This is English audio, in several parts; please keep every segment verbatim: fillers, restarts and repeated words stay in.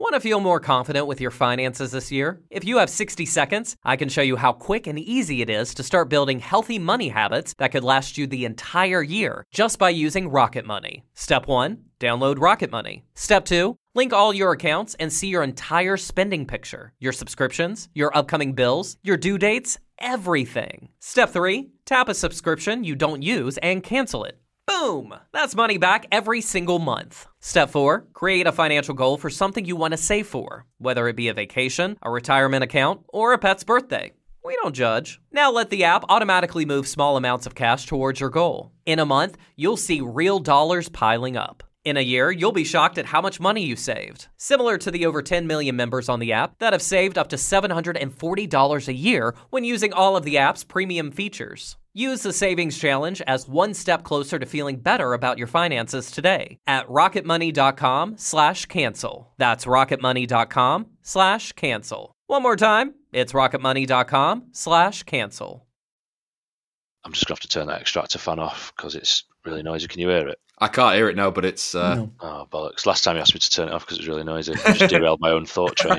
Want to feel more confident with your finances this year? If you have sixty seconds, I can show you how quick and easy it is to start building healthy money habits that could last you the entire year just by using Rocket Money. Step one, download Rocket Money. Step two, link all your accounts and see your entire spending picture, your subscriptions, your upcoming bills, your due dates, everything. Step three, tap a subscription you don't use and cancel it. Boom! That's money back every single month. Step four, create a financial goal for something you want to save for, whether it be a vacation, a retirement account, or a pet's birthday. We don't judge. Now let the app automatically move small amounts of cash towards your goal. In a month, you'll see real dollars piling up. In a year, you'll be shocked at how much money you saved. Similar to the over ten million members on the app that have saved up to seven hundred forty dollars a year when using all of the app's premium features. Use the Savings Challenge as one step closer to feeling better about your finances today at rocketmoney.com slash cancel. That's rocketmoney.com slash cancel. One more time, it's rocketmoney.com slash cancel. I'm just going to have to turn that extractor fan off because it's really noisy. Can you hear it? I can't hear it now, but it's... Uh... No. Oh, bollocks. Last time you asked me to turn it off because it was really noisy. I just derailed my own thought train.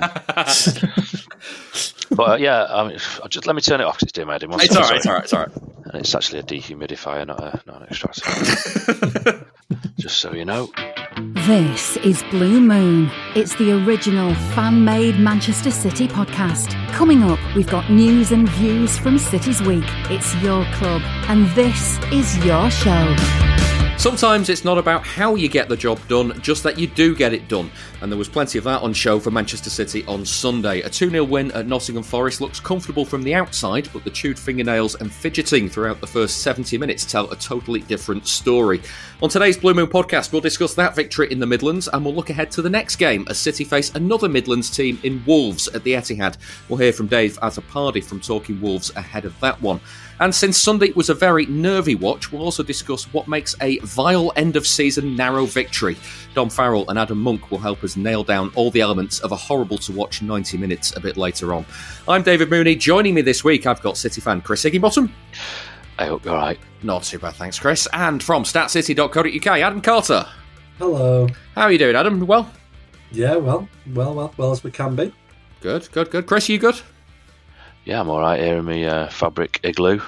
But uh, yeah, I mean, just let me turn it off because it's doing my head in. One It's second, all right, it's all sorry. right, it's all right. And it's actually a dehumidifier, not, a, not an extractor. Just so you know. This is Blue Moon. It's the original fan-made Manchester City podcast. Coming up, we've got news and views from City's Week. It's your club, and this is your show. Sometimes it's not about how you get the job done, just that you do get it done. And there was plenty of that on show for Manchester City on Sunday. A two nil win at Nottingham Forest looks comfortable from the outside, but the chewed fingernails and fidgeting throughout the first seventy minutes tell a totally different story. On today's Blue Moon podcast, we'll discuss that victory in the Midlands, and we'll look ahead to the next game as City face another Midlands team in Wolves at the Etihad. We'll hear from Dave Azzopardi from Talking Wolves ahead of that one. And since Sunday was a very nervy watch, we'll also discuss what makes a vile end-of-season narrow victory. Dom Farrell and Adam Monk will help us nail down all the elements of a horrible-to-watch ninety minutes a bit later on. I'm David Mooney. Joining me this week, I've got City fan Chris Higginbottom. I hope you're all right. Not too bad, thanks, Chris. And from stat city dot co dot uk, Adam Carter. Hello. How are you doing, Adam? Well? Yeah, well, well, well, well as we can be. Good, good, good. Chris, you good? Yeah, I'm all right here in my uh, fabric igloo.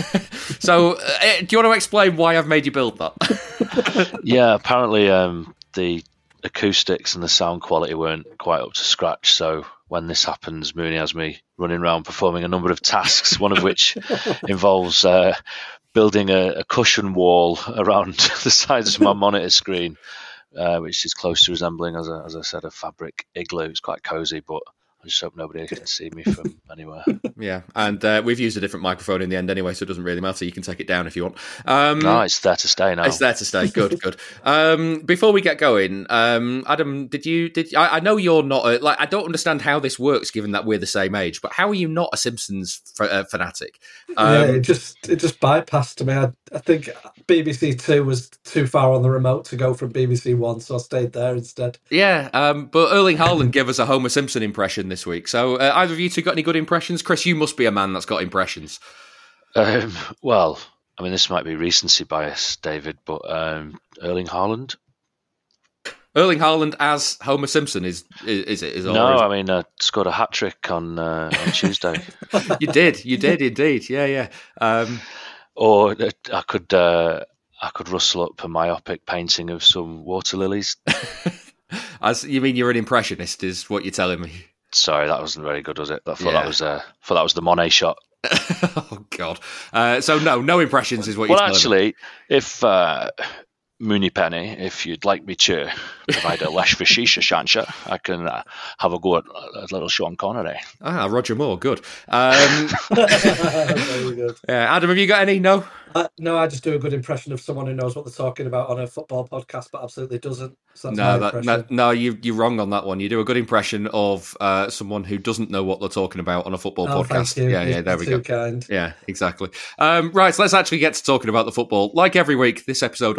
So, uh, do you want to explain why I've made you build that? Yeah, apparently um, the acoustics and the sound quality weren't quite up to scratch, so when this happens, Mooney has me running around performing a number of tasks, one of which involves uh, building a, a cushion wall around the sides of my monitor screen, uh, which is close to resembling, as I, as I said, a fabric igloo. It's quite cosy, but I just hope nobody can see me from anywhere. Yeah, and uh, we've used a different microphone in the end anyway, so it doesn't really matter. You can take it down if you want. Um, no, it's there to stay now. It's there to stay. Good, good. Um, before we get going, um, Adam, did you? Did I, I know you're not a, like I don't understand how this works, given that we're the same age. But how are you not a Simpsons f- uh, fanatic? Um, yeah, it just it just bypassed me. I, I think B B C Two was too far on the remote to go from B B C One, so I stayed there instead. Yeah, um, but Erling Haaland gave us a Homer Simpson impression this week. So uh, either of you two got any good impressions? Chris, you must be a man that's got impressions. Um, well, I mean, this might be recency bias, David, but um, Erling Haaland. Erling Haaland as Homer Simpson is is, is it? Is no, I mean, I scored a hat trick on uh, on Tuesday. You did, you did indeed. Yeah, yeah. Um, or uh, I could uh, I could rustle up a myopic painting of some water lilies. As you mean, you're an impressionist, is what you're telling me? Sorry, that wasn't very good, was it? I thought Yeah. that was uh, thought that was the Monet shot. Oh God! Uh, so no, no impressions is what Well, you're telling actually, me. if uh, Mooney Penny, if you'd like me to provide a lesh for shisha shansha, I can uh, have a go at a little Sean Connery. Ah, Roger Moore, good. Um, Very good. yeah, Adam, have you got any? No. Uh, no, I just do a good impression of someone who knows what they're talking about on a football podcast, but absolutely doesn't. So that's No, my that, impression. no, no, you, you're wrong on that one. You do a good impression of uh, someone who doesn't know what they're talking about on a football Oh, podcast. thank you. Yeah, yeah, You're there we too go. kind. Yeah, exactly. Um, right, so let's actually get to talking about the football. Like every week, this episode of the Blue Moon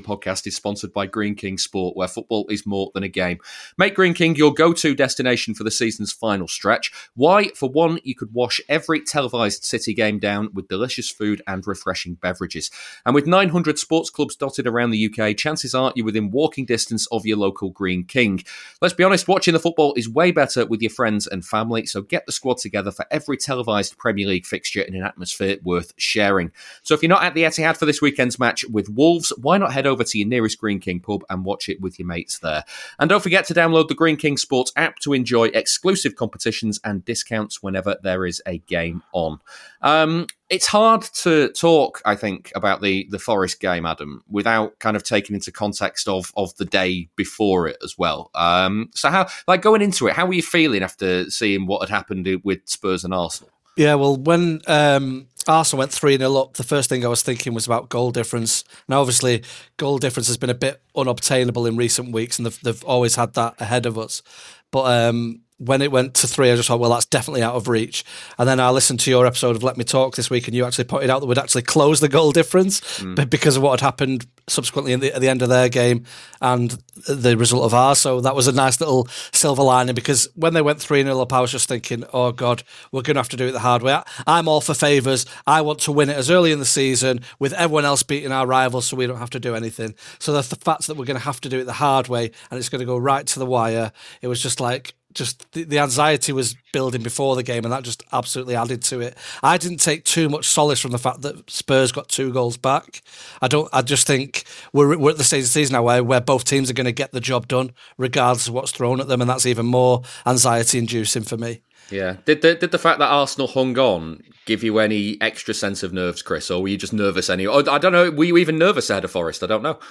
podcast is sponsored by Greene King Sport, where football is more than a game. Make Greene King your go-to destination for the season's final stretch. Why? For one, you could wash every televised City game down with delicious food and refreshing beverages. And with nine hundred sports clubs dotted around the U K, chances are you're within walking distance of your local Greene King. Let's be honest, watching the football is way better with your friends and family, so get the squad together for every televised Premier League fixture in an atmosphere worth sharing. So if you're not at the Etihad for this weekend's match with Wolves, why not head over to your nearest Greene King pub and watch it with your mates there? And don't forget to download the Greene King Sports app to enjoy exclusive competitions and discounts whenever there is a game on. Um, it's hard to talk, I think, about the, the Forest game, Adam, without kind of taking into context of, of the day before it as well. Um, so how, like going into it, how were you feeling after seeing what had happened with Spurs and Arsenal? Yeah, well, when um, Arsenal went three nil up, the first thing I was thinking was about goal difference. Now, obviously, goal difference has been a bit unobtainable in recent weeks, and they've, they've always had that ahead of us. But um, when it went to three, I just thought, well, that's definitely out of reach. And then I listened to your episode of Let Me Talk this week, and you actually pointed out that we'd actually closed the goal difference mm. because of what had happened subsequently in the, at the end of their game and the result of ours. So that was a nice little silver lining, because when they went three nil up, I was just thinking, oh, God, we're going to have to do it the hard way. I'm all for favours. I want to win it as early in the season with everyone else beating our rivals so we don't have to do anything. So the, the fact that we're going to have to do it the hard way and it's going to go right to the wire, it was just like, just the, the anxiety was building before the game, and that just absolutely added to it. I didn't take too much solace from the fact that Spurs got two goals back. I don't. I just think we're we're at the stage of the season now where, where both teams are going to get the job done, regardless of what's thrown at them, and that's even more anxiety-inducing for me. Yeah. Did the, did the fact that Arsenal hung on give you any extra sense of nerves, Chris, or were you just nervous anyway? I don't know. Were you even nervous ahead of Forest? I don't know.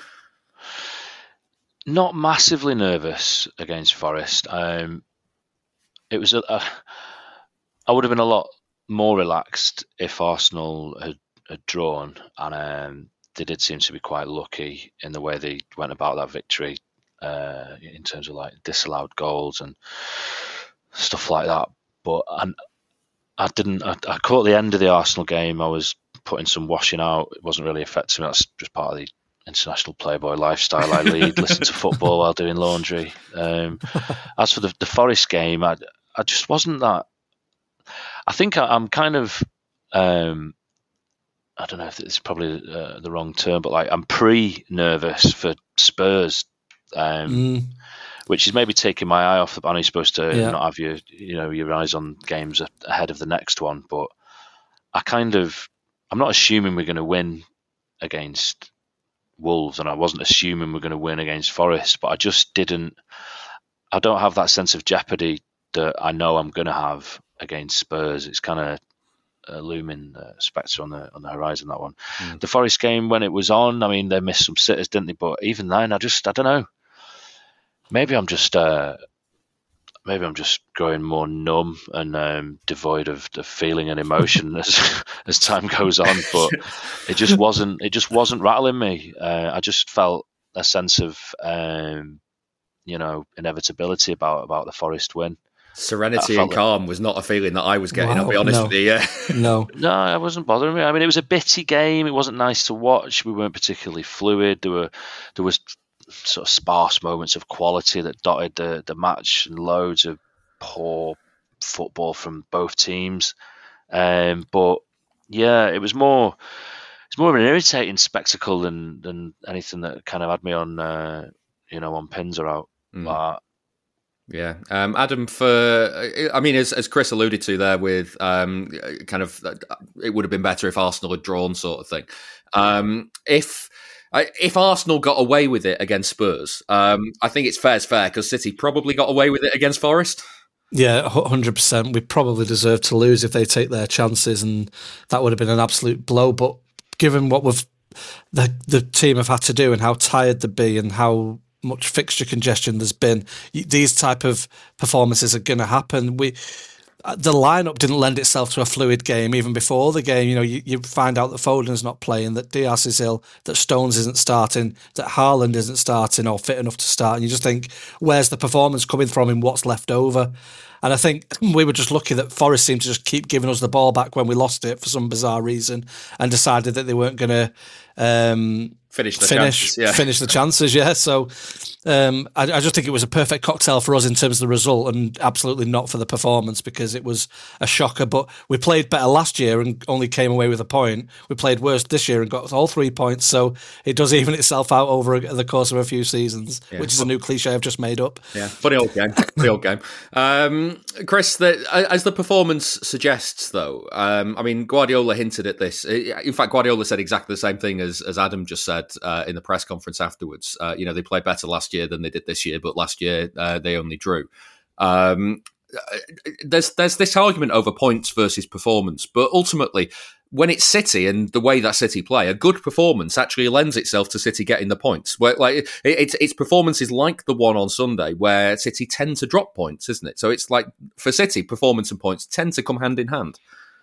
Not massively nervous against Forest. Um, It was a, a, I would have been a lot more relaxed if Arsenal had, had drawn, and um, they did seem to be quite lucky in the way they went about that victory, uh, in terms of like disallowed goals and stuff like that. But I, I didn't. I, I caught the end of the Arsenal game. I was putting some washing out. It wasn't really affecting me. That's just part of the international playboy lifestyle I lead. Listen to football while doing laundry. Um, as for the, the Forest game, I. I just wasn't that. I think I, I'm kind of. Um, I don't know if it's probably uh, the wrong term, but like I'm pre-nervous for Spurs, um, mm. which is maybe taking my eye off. I know you're supposed to yeah. not have your, you know, your eyes on games ahead of the next one, but I kind of. I'm not assuming we're going to win against Wolves, and I wasn't assuming we're going to win against Forest, but I just didn't. I don't have that sense of jeopardy that I know I'm going to have against Spurs. It's kind of a looming uh, spectre on the on the horizon, that one. Mm. The Forest game, when it was on, I mean, they missed some sitters, didn't they? But even then, I just, I don't know. Maybe I'm just, uh, maybe I'm just growing more numb and um, devoid of the feeling and emotion as as time goes on. But it just wasn't, it just wasn't rattling me. Uh, I just felt a sense of, um, you know, inevitability about about the Forest win. Serenity and calm like, was not a feeling that I was getting, wow, I'll be honest no. with you. Yeah. No. No, it wasn't bothering me. I mean, it was a bitty game. It wasn't nice to watch. We weren't particularly fluid. There were there was sort of sparse moments of quality that dotted the, the match, and loads of poor football from both teams. Um, but yeah, it was more it's more of an irritating spectacle than than anything that kind of had me on uh, you know, on pins or out. Mm. But, Yeah, um, Adam. For I mean, as as Chris alluded to there, with um, kind of, it would have been better if Arsenal had drawn, sort of thing. Um, if if Arsenal got away with it against Spurs, um, I think it's fair as fair, because City probably got away with it against Forest. Yeah, one hundred percent. We probably deserve to lose if they take their chances, and that would have been an absolute blow. But given what we've the the team have had to do and how tired they'd be and how much fixture congestion there's been, these type of performances are going to happen. We, the lineup didn't lend itself to a fluid game even before the game. You know, you, you find out that Foden's not playing, that Diaz is ill, that Stones isn't starting, that Haaland isn't starting or fit enough to start. And you just think, where's the performance coming from in what's left over? And I think we were just lucky that Forest seemed to just keep giving us the ball back when we lost it for some bizarre reason, and decided that they weren't going to um, finish the finish, chances. Yeah. Finish the chances, yeah. So um, I, I just think it was a perfect cocktail for us in terms of the result, and absolutely not for the performance, because it was a shocker. But we played better last year and only came away with a point. We played worse this year and got all three points. So it does even itself out over the course of a few seasons, yeah. which is a new cliche I've just made up. Yeah, funny old game. Funny old game. Um, Chris, the, as the performance suggests, though, um, I mean, Guardiola hinted at this. In fact, Guardiola said exactly the same thing as, as Adam just said uh, in the press conference afterwards. Uh, you know, they played better last year than they did this year, but last year uh, they only drew. Um, there's there's this argument over points versus performance, but ultimately, when it's City and the way that City play, a good performance actually lends itself to City getting the points. Where, like it, it's it's performances like the one on Sunday where City tend to drop points, isn't it? So it's like for City, performance and points tend to come hand in hand.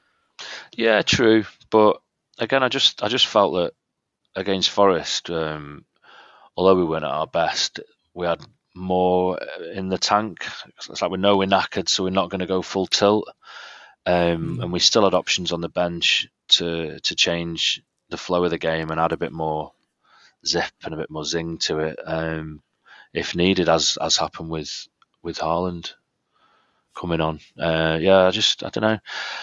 Yeah, true, but again, I just I just felt that against Forest, um, although we weren't at our best, we had more in the tank. It's like we know we're knackered, so we're not going to go full tilt. Um, mm-hmm. And we still had options on the bench to to change the flow of the game and add a bit more zip and a bit more zing to it, um, if needed, as as happened with with Haaland coming on. Uh, yeah, I just I don't know.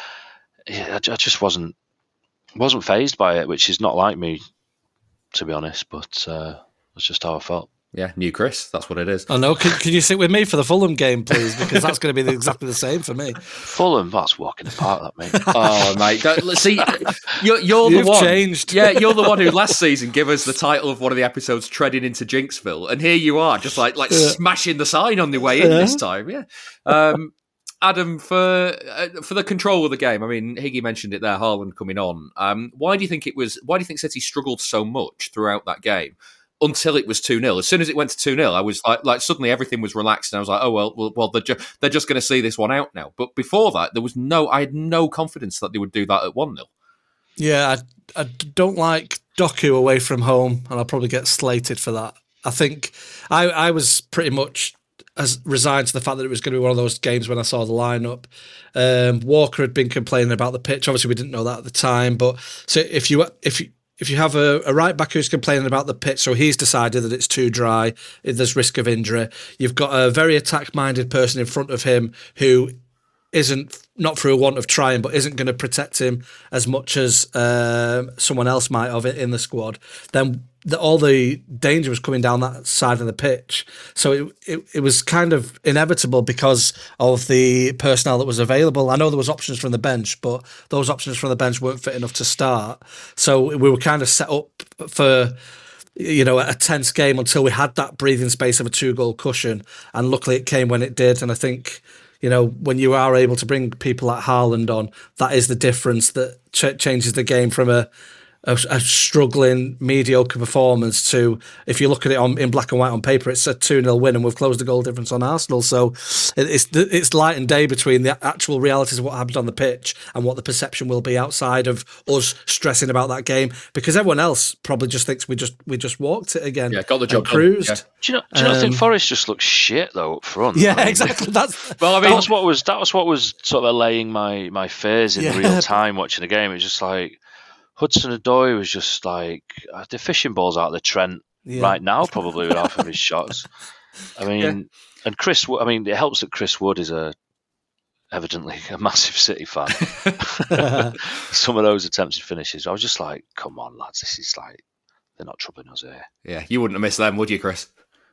Yeah, I, I just wasn't wasn't fazed by it, which is not like me, to be honest, but uh, that's just how I felt. Yeah, new Chris, that's what it is. I know. Can, can you sit with me for the Fulham game, please? Because that's going to be exactly the same for me. Fulham, that's walking apart, that mate. Oh, mate. See, you're, you're You've the one. changed. Yeah, you're the one who last season gave us the title of one of the episodes, Treading into Jinxville, and here you are, just like like yeah. smashing the sign on the way in yeah. this time. Yeah. Um, Adam, for uh, for the control of the game, I mean, Higgy mentioned it there, Haaland coming on. Um, why do you think it was? Why do you think City struggled so much throughout that game until it was two nil? As soon as it went to two nil, I was like, like suddenly everything was relaxed, and I was like, oh well, well, well they're, ju- they're just going to see this one out now. But before that, there was no, I had no confidence that they would do that at one nil. Yeah, I, I don't like Doku away from home, and I'll probably get slated for that. I think I, I was pretty much as resigned to the fact that it was going to be one of those games when I saw the lineup. Um, Walker had been complaining about the pitch. Obviously, we didn't know that at the time. But so if you if you if you have a, a right back who's complaining about the pitch, so he's decided that it's too dry, there's risk of injury. You've got a very attack-minded person in front of him who isn't, not through a want of trying, but isn't going to protect him as much as um, someone else might have it in the squad. Then the, all the danger was coming down that side of the pitch. So it, it it was kind of inevitable because of the personnel that was available. I know there was options from the bench, but those options from the bench weren't fit enough to start. So we were kind of set up for, you know, a tense game until we had that breathing space of a two-goal cushion. And luckily it came when it did. And I think, you know, when you are able to bring people like Haaland on, that is the difference that ch- changes the game from a, a, a struggling, mediocre performance to, if you look at it on in black and white on paper, it's a two nil win and we've closed the goal difference on Arsenal. So it, it's it's light and day between the actual realities of what happened on the pitch and what the perception will be outside of us stressing about that game, because everyone else probably just thinks we just we just walked it again. Yeah, got the job cruised. Yeah. Do you know? Do you um, not think Forest just looks shit though up front? Yeah, I mean, exactly. That's well, I mean, that was what was that was what was sort of allaying my my fears in Yeah. real time watching the game. It was just like Hudson-Odoi was just like uh, the fishing balls out of the Trent Yeah. right now, probably with half of his shots. I mean, Yeah. and Chris. Wo- I mean, it helps that Chris Wood is a evidently a massive City fan. Some of those attempted finishes, I was just like, "Come on, lads, this is like they're not troubling us here." Yeah, you wouldn't have missed them, would you, Chris?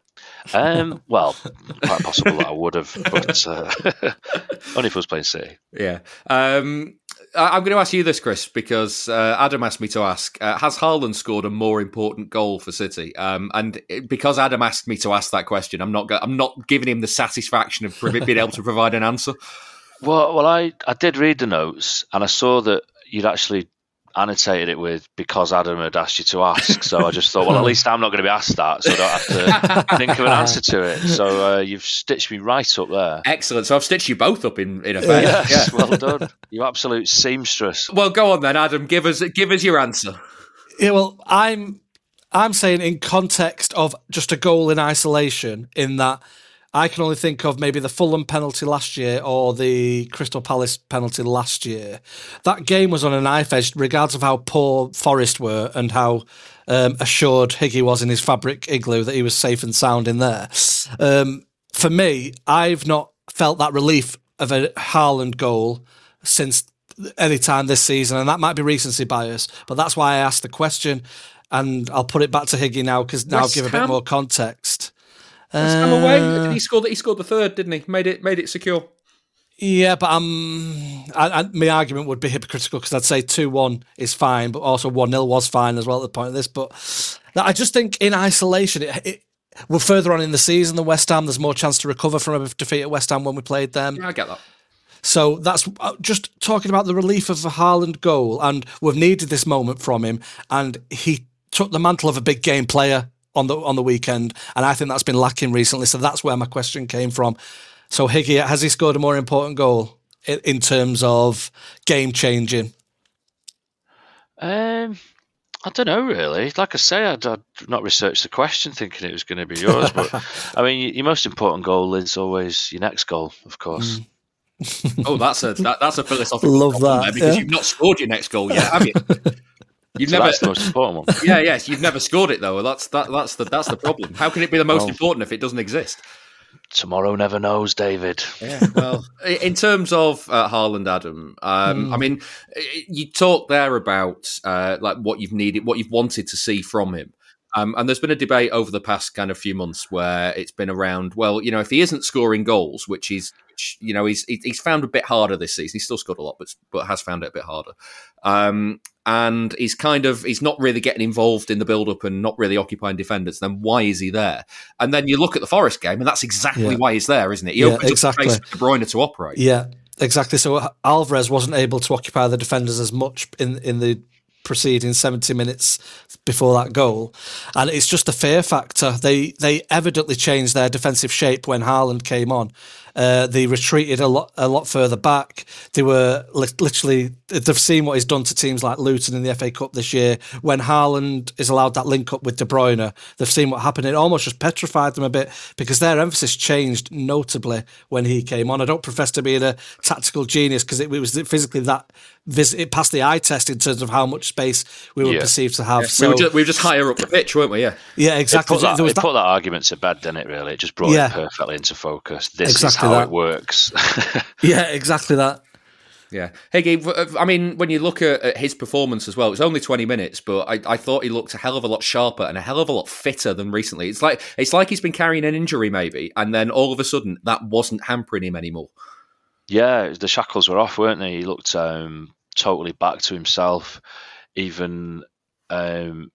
Um, well, quite possible that I would have, but uh, only if I was playing City. Yeah. Um, I- I'm going to ask you this, Chris, because uh, Adam asked me to ask, uh, has Haaland scored a more important goal for City? Um, and it- because Adam asked me to ask that question, I'm not go- I'm not giving him the satisfaction of prov- being able to provide an answer. Well, well, I, I did read the notes and I saw that you'd actually annotated it with because Adam had asked you to ask. So I just thought, well, at least I'm not going to be asked that, so I don't have to think of an answer to it. So uh, you've stitched me right up there. Excellent. So I've stitched you both up in, in effect. Yes, Yeah. well done. You absolute seamstress. Well, go on then, Adam. Give us give us your answer. Yeah, well, I'm I'm saying in context of just a goal in isolation, in that I can only think of maybe the Fulham penalty last year or the Crystal Palace penalty last year. That game was on a knife edge, regardless of how poor Forest were and how um, assured Higgy was in his fabric igloo that he was safe and sound in there. Um, for me, I've not felt that relief of a Haaland goal since any time this season, and that might be recency bias, but that's why I asked the question, and I'll put it back to Higgy now because now I'll give a bit more context. West Ham away. He scored. He scored the third, didn't he? Made it. Made it secure. Yeah, but um, I, I, my argument would be hypocritical because I'd say two one is fine, but also one nil was fine as well at the point of this. But I just think in isolation, it, it, we're further on in the season than West Ham. There's more chance to recover from a defeat at West Ham when we played them. Yeah, I get that. So that's just talking about the relief of the Haaland goal, and we've needed this moment from him, and he took the mantle of a big game player on the on the weekend, and I think that's been lacking recently. So that's where my question came from. So Higgy, has he scored a more important goal in, in terms of game changing? Um, I don't know really. Like I say, I'd, I'd not researched the question thinking it was going to be yours, but I mean, your most important goal is always your next goal, of course. Mm. oh, that's a that, that's a philosophical love that there because yeah. you've not scored your next goal yet, have you? You've so never. That's the most important one. Yeah, yes, you've never scored it though. That's that. That's the that's the problem. How can it be the most oh. important if it doesn't exist? Tomorrow never knows, David. Yeah, well, in terms of uh, Haaland, Adam, um, mm. I mean, you talk there about uh, like what you've needed, what you've wanted to see from him. Um, and there's been a debate over the past kind of few months where it's been around, well, you know, if he isn't scoring goals, which he's, which, you know, he's he's found a bit harder this season. He's still scored a lot, but but has found it a bit harder. Um, and he's kind of, he's not really getting involved in the build-up and not really occupying defenders, then why is he there? And then you look at the Forest game, and that's exactly yeah. why he's there, isn't it? He yeah, opens exactly. up space for De Bruyne to operate. Yeah, exactly. So Alvarez wasn't able to occupy the defenders as much in, in the preceding seventy minutes before that goal, and it's just a fear factor. They they evidently changed their defensive shape when Haaland came on. Uh, they retreated a lot a lot further back. They were li- literally they've seen what he's done to teams like Luton in the F A Cup this year. When Haaland is allowed that link up with De Bruyne, they've seen what happened. It almost just petrified them a bit because their emphasis changed notably when he came on. I don't profess to be a tactical genius because it, it was physically that it passed the eye test in terms of how much space we were yeah. perceived to have. Yeah. So, we, were just, we were just higher up the pitch, weren't we? Yeah, yeah, exactly. It put that, there was it that, put that argument to bed, didn't it? Really, it just brought yeah. it perfectly into focus. This exactly is how that. it works. yeah, exactly that. Yeah. Higgy, I mean, when you look at, at his performance as well, it was only twenty minutes, but I, I thought he looked a hell of a lot sharper and a hell of a lot fitter than recently. It's like it's like he's been carrying an injury maybe, and then all of a sudden that wasn't hampering him anymore. Yeah, the shackles were off, weren't they? He looked um, totally back to himself. Even, um,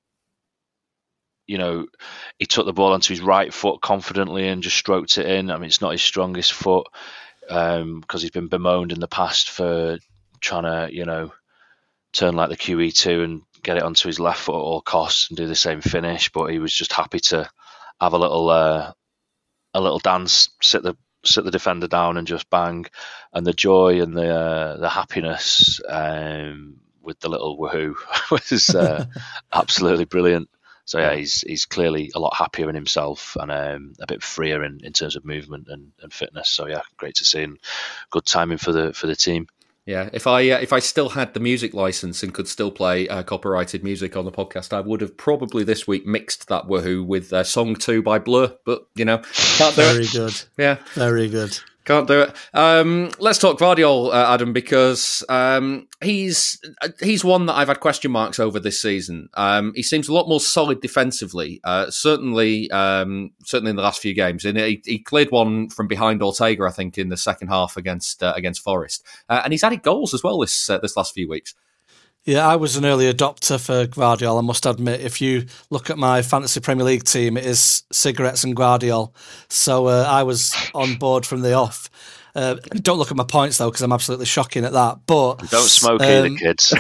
you know, he took the ball onto his right foot confidently and just stroked it in. I mean, it's not his strongest foot. Um, because he's been bemoaned in the past for trying to, you know, turn like the Q E two and get it onto his left foot at all costs and do the same finish. But he was just happy to have a little, uh, a little dance, sit the sit the defender down and just bang. And the joy and the uh, the happiness um, with the little woohoo was uh, absolutely brilliant. So yeah, he's he's clearly a lot happier in himself and um, a bit freer in, in terms of movement and, and fitness. So yeah, great to see and good timing for the for the team. Yeah, if I uh, if I still had the music license and could still play uh, copyrighted music on the podcast, I would have probably this week mixed that woohoo with uh, Song Two by Blur. But you know, can't do Very it. good. Yeah, very good. Can't do it. Um, let's talk Gvardiol, uh, Adam, because um, he's he's one that I've had question marks over this season. Um, he seems a lot more solid defensively, uh, certainly um, certainly in the last few games. And he, he cleared one from behind Ortega, I think, in the second half against uh, against Forest. Uh, and he's added goals as well this uh, this last few weeks. Yeah, I was an early adopter for Gvardiol, I must admit. If you look at my Fantasy Premier League team, it is cigarettes and Gvardiol. So uh, I was on board from the off. Uh, don't look at my points, though, because I'm absolutely shocking at that. But don't smoke um, either, kids.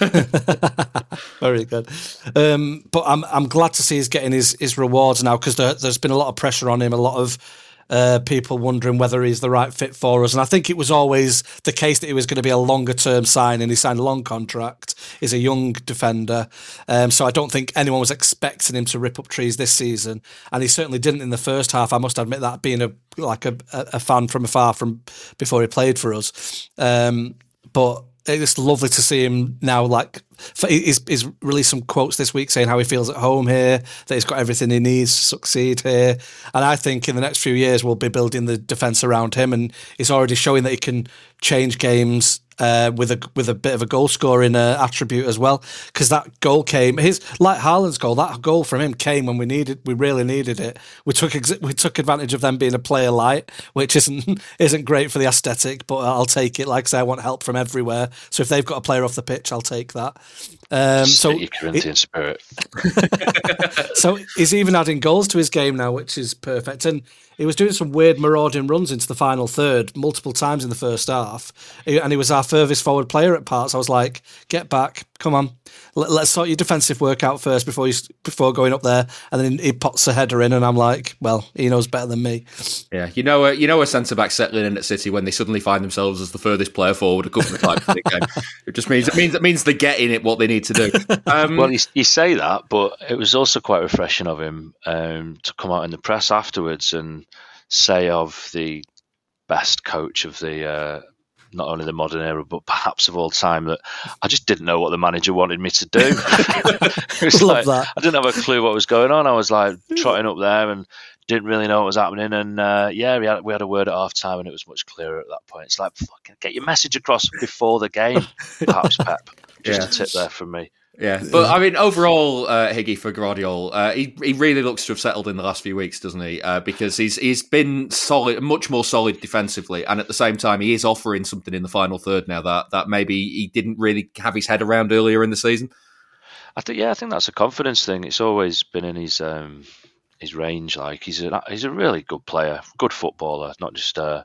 Very good. Um, but I'm I'm glad to see he's getting his, his rewards now, because there, there's been a lot of pressure on him, a lot of uh, people wondering whether he's the right fit for us. And I think it was always the case that he was going to be a longer-term signing. He signed a long contract. He's a young defender. Um, so I don't think anyone was expecting him to rip up trees this season. And he certainly didn't in the first half. I must admit that, being a like a, a fan from afar from before he played for us. Um, but it's lovely to see him now. Like, he's, he's released some quotes this week saying how he feels at home here, that he's got everything he needs to succeed here. And I think in the next few years we'll be building the defence around him, and he's already showing that he can change games uh, with a with a bit of a goal scoring uh, attribute as well. Because that goal came, his like Haaland's goal, that goal from him came when we needed, we really needed it. We took ex- we took advantage of them being a player light, which isn't isn't great for the aesthetic, but I'll take it. Like I say, I want help from everywhere. So if they've got a player off the pitch, I'll take that. Um, so your Corinthian it, spirit. So he's even adding goals to his game now, which is perfect. And he was doing some weird marauding runs into the final third multiple times in the first half, and he was our furthest forward player at parts. I was like, "Get back, come on, let's sort your defensive work out first before you before going up there." And then he pots a header in, and I'm like, "Well, he knows better than me." Yeah, you know, a, you know, a centre back settling in at City when they suddenly find themselves as the furthest player forward a couple of times in the game. It just means it means it means they're getting it what they need to do. Um, well, you, you say that, but it was also quite refreshing of him um, to come out in the press afterwards and say of the best coach of the uh, not only the modern era but perhaps of all time that I just didn't know what the manager wanted me to do. It was like, that. I didn't have a clue what was going on. I was like trotting up there and didn't really know what was happening. And uh, yeah, we had, we had a word at half time and it was much clearer at that point. It's like, fucking get your message across before the game, perhaps, Pep. Just Yeah. a tip there from me. Yeah, but I mean, overall, uh, Higgy for Guardiola, uh, he he really looks to have settled in the last few weeks, doesn't he? Uh, because he's he's been solid, much more solid defensively, and at the same time, he is offering something in the final third now that that maybe he didn't really have his head around earlier in the season. I think yeah, I think that's a confidence thing. It's always been in his um, his range. Like he's a he's a really good player, good footballer, not just. Uh,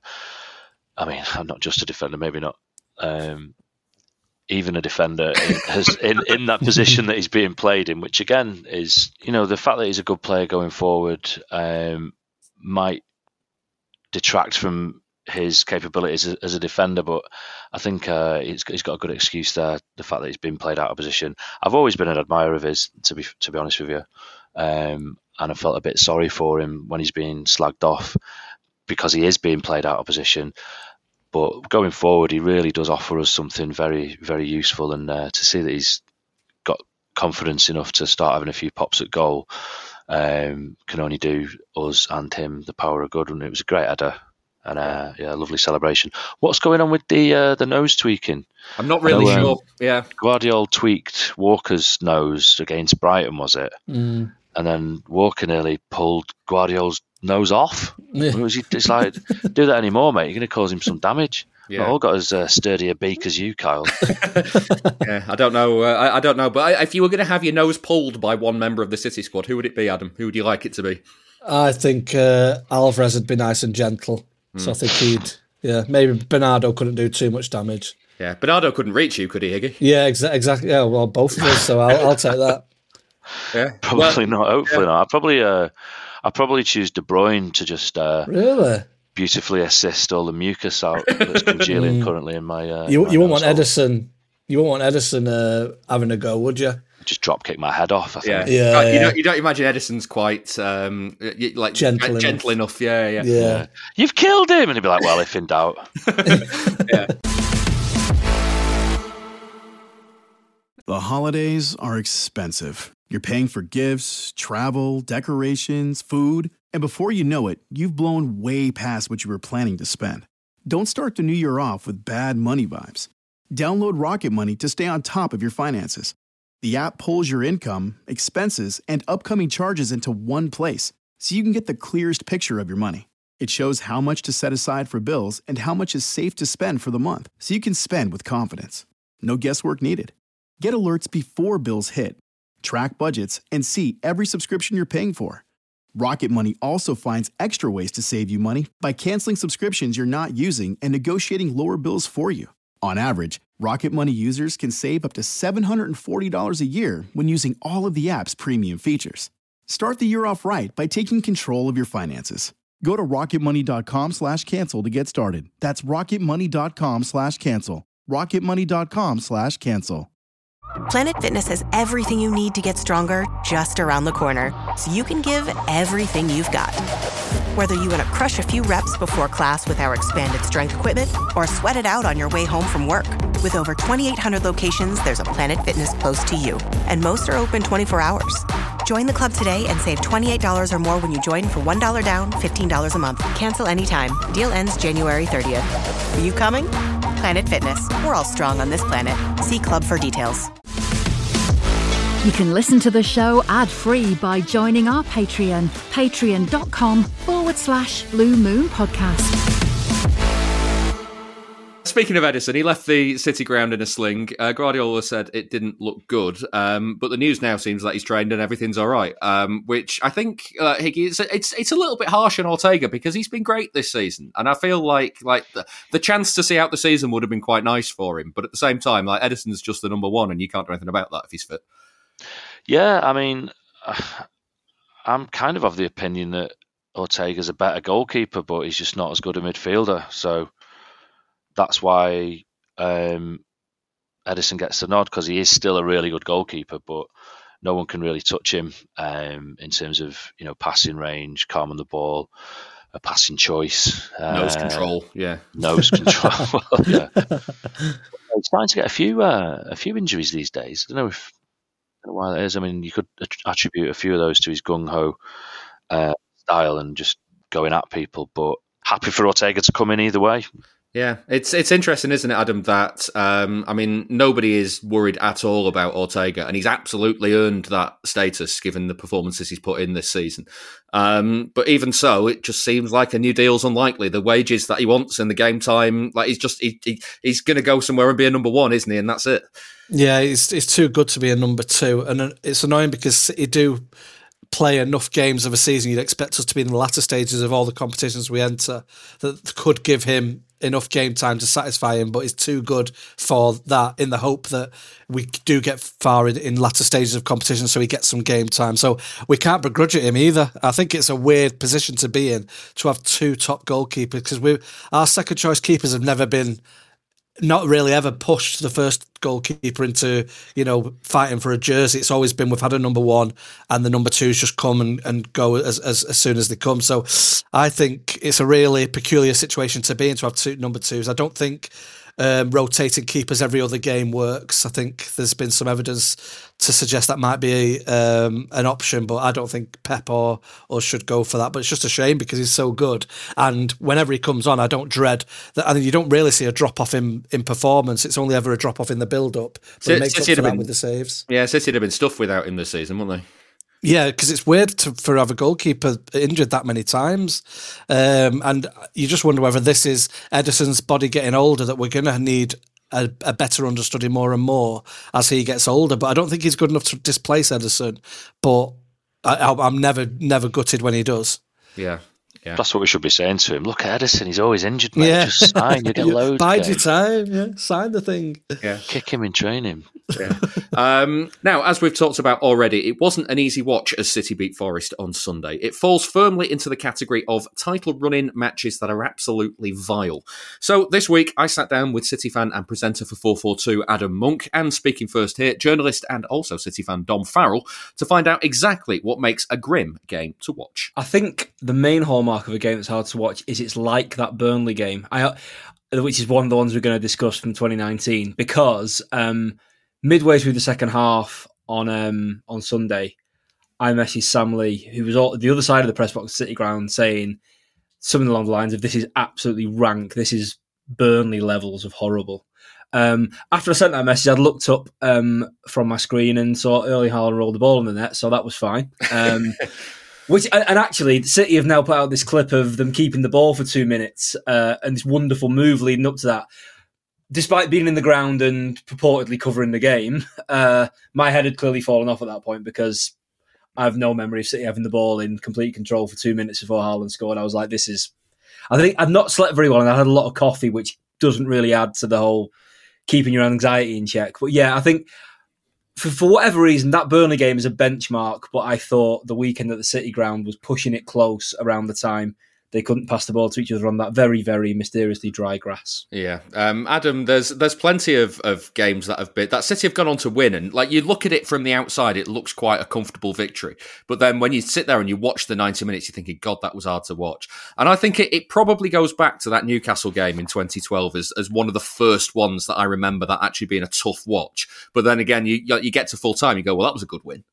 I mean, not just a defender, maybe not. Um, even a defender in, has, in, in that position that he's being played in, which again is, you know, the fact that he's a good player going forward um, might detract from his capabilities as, as a defender, but I think uh, he's, he's got a good excuse there, the fact that he's been played out of position. I've always been an admirer of his, to be to be honest with you, um, and I felt a bit sorry for him when he's being slagged off because he is being played out of position. But going forward, he really does offer us something very, very useful. And uh, to see that he's got confidence enough to start having a few pops at goal um, can only do us and him the power of good. And it was a great header and uh, yeah, a lovely celebration. What's going on with the uh, the nose tweaking? I'm not really know, sure. Um, yeah, Guardiola tweaked Walker's nose against Brighton, was it? Mm. And then Walker nearly pulled Guardiola's nose off. Yeah. It was, it's like, do that anymore, mate. You're going to cause him some damage. Yeah. Not all got as uh, sturdy a beak as you, Kyle. yeah. I don't know. Uh, I, I don't know. But if you were going to have your nose pulled by one member of the City squad, who would it be, Adam? Who would you like it to be? I think uh, Alvarez would be nice and gentle. Mm. So I think he'd, yeah, maybe Bernardo couldn't do too much damage. Yeah, Bernardo couldn't reach you, could he, Higgy? Yeah, exa- exactly. Yeah, well, both of us. So I'll, I'll take that. Yeah, probably well, not. Hopefully yeah. not. I'd probably, uh, I'd probably choose De Bruyne to just uh, really beautifully assist all the mucus out that's congealing currently in my. Uh, you my you won't want household. Edison. You won't want Edison uh, having a go, would you? Just drop kick my head off. I think. Yeah, yeah. Uh, you, yeah. don't, you don't imagine Edison's quite um, like gentle, uh, gentle enough. enough. Yeah, yeah, yeah, yeah. You've killed him, and he'd be like, "Well, if in doubt." yeah. The holidays are expensive. You're paying for gifts, travel, decorations, food, and before you know it, you've blown way past what you were planning to spend. Don't start the new year off with bad money vibes. Download Rocket Money to stay on top of your finances. The app pulls your income, expenses, and upcoming charges into one place, so you can get the clearest picture of your money. It shows how much to set aside for bills and how much is safe to spend for the month, so you can spend with confidence. No guesswork needed. Get alerts before bills hit. Track budgets and see every subscription you're paying for. Rocket Money also finds extra ways to save you money by canceling subscriptions you're not using and negotiating lower bills for you. On average, Rocket Money users can save up to seven hundred forty dollars a year when using all of the app's premium features. Start the year off right by taking control of your finances. Go to rocketmoney.com slash cancel to get started. That's rocketmoney.com slash cancel. rocketmoney.com slash cancel. Planet Fitness has everything you need to get stronger just around the corner, so you can give everything you've got. Whether you want to crush a few reps before class with our expanded strength equipment or sweat it out on your way home from work. With over twenty-eight hundred locations, there's a Planet Fitness close to you, and most are open twenty-four hours. Join the club today and save twenty-eight dollars or more when you join for one dollar down, fifteen dollars a month. Cancel anytime. Deal ends January thirtieth. Are you coming? Planet Fitness. We're all strong on this planet. See club for details. You can listen to the show ad-free by joining our Patreon, patreon.com forward slash Blue Moon Podcast. Speaking of Edison, he left the City ground in a sling. Uh, Guardiola said it didn't look good, um, but the news now seems that he's trained and everything's all right, um, which I think, uh, Higgy, it's, it's it's a little bit harsh on Ortega because he's been great this season, and I feel like like the, the chance to see out the season would have been quite nice for him, but at the same time, like Edison's just the number one, and you can't do anything about that if he's fit. Yeah, I mean, I'm kind of of the opinion that Ortega's a better goalkeeper, but he's just not as good a midfielder. So that's why um, Edison gets the nod, because he is still a really good goalkeeper, but no one can really touch him um, in terms of, you know, passing range, calm on the ball, a passing choice, nose uh, control, yeah, nose control. Yeah, he's starting to get a few uh, a few injuries these days. I don't know if. I don't know why that is. I mean, you could attribute a few of those to his gung-ho uh, style and just going at people, but happy for Ortega to come in either way. Yeah, it's it's interesting, isn't it, Adam, that, um, I mean, nobody is worried at all about Ortega, and he's absolutely earned that status given the performances he's put in this season. Um, but even so, it just seems like a new deal's unlikely. The wages that he wants and the game time, like he's just, he, he, he's going to go somewhere and be a number one, isn't he? And that's it. Yeah, it's, it's too good to be a number two. And it's annoying because he do play enough games of a season. You'd expect us to be in the latter stages of all the competitions we enter that could give him enough game time to satisfy him, but he's too good for that, in the hope that we do get far in, in latter stages of competition so he gets some game time. So we can't begrudge it him either. I think it's a weird position to be in, to have two top goalkeepers, because we our second choice keepers have never been not really ever pushed the first goalkeeper into, you know, fighting for a jersey. It's always been, we've had a number one and the number twos just come and, and go as, as as soon as they come. So I think it's a really peculiar situation to be in, to have two number twos. I don't think um, rotating keepers every other game works. I think there's been some evidence to suggest that might be um, an option, but I don't think Pep or us should go for that. But it's just a shame because he's so good. And whenever he comes on, I don't dread that. I mean, you don't really see a drop off in, in performance. It's only ever a drop off in the build up. But C- he makes City up for that been, with the saves. Yeah, City would have been stuffed without him this season, wouldn't they? Yeah, because it's weird to, for have a goalkeeper injured that many times. Um, and you just wonder whether this is Edison's body getting older, that we're going to need a, a better understudy more and more as he gets older. But I don't think he's good enough to displace Edison. But I, I'm never, never gutted when he does. Yeah. Yeah. That's what we should be saying to him. Look at Edison, he's always injured, mate. Yeah. Just sign, you get loads. Bide your time, yeah. Sign the thing. Yeah. Kick him and train him. Yeah. um, now, as we've talked about already, it wasn't an easy watch as City beat Forest on Sunday. It falls firmly into the category of title-running matches that are absolutely vile. So this week, I sat down with City fan and presenter for four forty-two, Adam Monk, and speaking first here, journalist and also City fan Dom Farrell, to find out exactly what makes a grim game to watch. I think the main hallmark of a game that's hard to watch is it's like that Burnley game, I, which is one of the ones we're going to discuss from twenty nineteen, because um, midway through the second half on um, on Sunday, I messaged Sam Lee, who was all, the other side of the press box, City ground, saying something along the lines of, this is absolutely rank, this is Burnley levels of horrible. Um, after I sent that message, I'd looked up um, from my screen and saw Erling Haaland roll the ball in the net, so that was fine. Um, which and actually, City have now put out this clip of them keeping the ball for two minutes uh, and this wonderful move leading up to that. Despite being in the ground and purportedly covering the game, uh, my head had clearly fallen off at that point because I have no memory of City having the ball in complete control for two minutes before Haaland scored. I was like, this is... I think I've not slept very well and I had a lot of coffee, which doesn't really add to the whole keeping your anxiety in check. But yeah, I think for, for whatever reason, that Burnley game is a benchmark, but I thought the weekend at the City ground was pushing it close around the time they couldn't pass the ball to each other on that very, very mysteriously dry grass. Yeah, um, Adam, there's there's plenty of, of games that have been that City have gone on to win, and like you look at it from the outside, it looks quite a comfortable victory. But then when you sit there and you watch the ninety minutes, you're thinking, God, that was hard to watch. And I think it, it probably goes back to that Newcastle game in twenty twelve as, as one of the first ones that I remember that actually being a tough watch. But then again, you you get to full time, you go, well, that was a good win.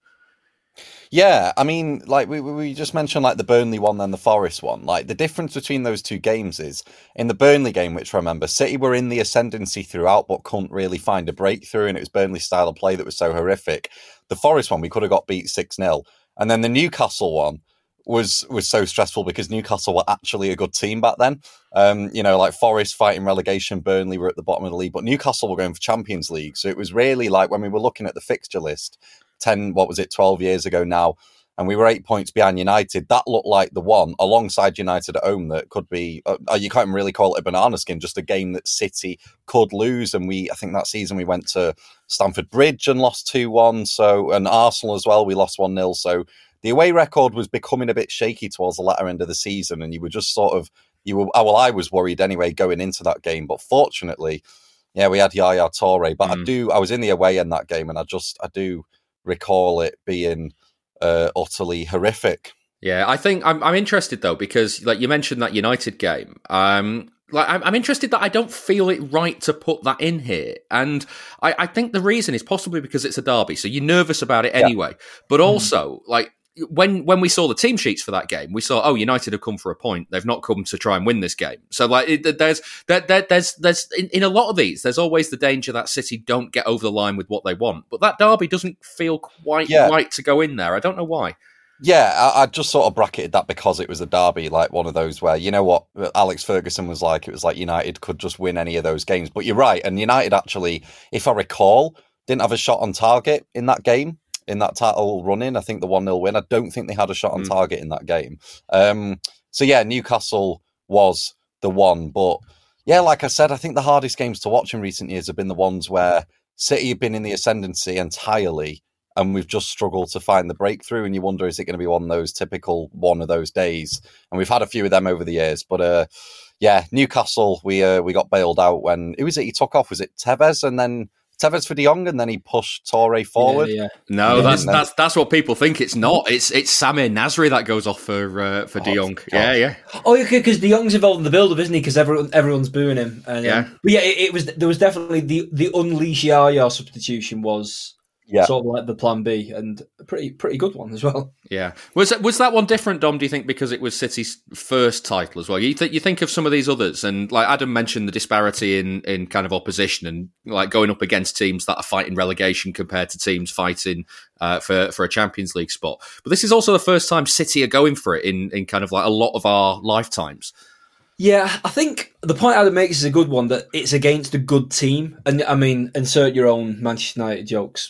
Yeah, I mean, like we we just mentioned, like the Burnley one, then the Forest one. Like the difference between those two games is in the Burnley game, which I remember, City were in the ascendancy throughout, but couldn't really find a breakthrough, and it was Burnley's style of play that was so horrific. The Forest one, we could have got beat six nil, and then the Newcastle one was was so stressful because Newcastle were actually a good team back then. Um, you know, like Forest fighting relegation, Burnley were at the bottom of the league, but Newcastle were going for Champions League, so it was really like when we were looking at the fixture list. ten, what was it, twelve years ago now, and we were eight points behind United. That looked like the one, alongside United at home, that could be, uh, you can't even really call it a banana skin, just a game that City could lose. And we, I think that season we went to Stamford Bridge and lost two one, so, and Arsenal as well, we lost one nil. So the away record was becoming a bit shaky towards the latter end of the season, and you were just sort of, you were, well, I was worried anyway going into that game, but fortunately, yeah, we had Yaya Toure, but mm. I do, I was in the away end that game, and I just, I do, recall it being uh, utterly horrific. Yeah, I think I'm, I'm interested though, because like you mentioned that United game, um, like I'm, I'm interested that I don't feel it right to put that in here, and I, I think the reason is possibly because it's a derby, so you're nervous about it anyway. Yeah. But also, mm. like when when we saw the team sheets for that game, we saw, oh, United have come for a point; they've not come to try and win this game. So like, it, there's there, there, there's there's in, in a lot of these, there's always the danger that City don't get over the line with what they want. But that derby doesn't feel quite yeah. right to go in there. I don't know why. Yeah, I, I just sort of bracketed that because it was a derby, like one of those where, you know what, Alex Ferguson was like, it was like United could just win any of those games. But you're right, and United actually, if I recall, didn't have a shot on target in that game. In that title run-in, I think the one nil win, I don't think they had a shot on mm. target in that game. Um, so yeah, Newcastle was the one. But yeah, like I said, I think the hardest games to watch in recent years have been the ones where City have been in the ascendancy entirely, and we've just struggled to find the breakthrough. And you wonder, is it going to be one of those typical one of those days? And we've had a few of them over the years. But uh, yeah, Newcastle, we uh, we got bailed out when, who was it he took off? Was it Tevez? And then Tevez for De Jong, and then he pushed Toure forward. Yeah, yeah. No, yeah, that's then... that's that's what people think. It's not. It's it's Samir Nasri that goes off for uh, for oh, De Jong. Yeah, yeah. Oh, okay, because De Jong's involved in the build-up, isn't he? Because everyone everyone's booing him. And, yeah, um, but yeah, it, it was there was definitely the the unleash Yaya substitution was. Yeah. Sort of like the plan B, and a pretty pretty good one as well. Yeah, was that, was that one different, Dom? Do you think because it was City's first title as well? You think you think of some of these others, and like Adam mentioned, the disparity in, in kind of opposition and like going up against teams that are fighting relegation compared to teams fighting uh, for for a Champions League spot. But this is also the first time City are going for it in in kind of like a lot of our lifetimes. Yeah, I think the point Adam makes is a good one, that it's against a good team. And I mean, insert your own Manchester United jokes.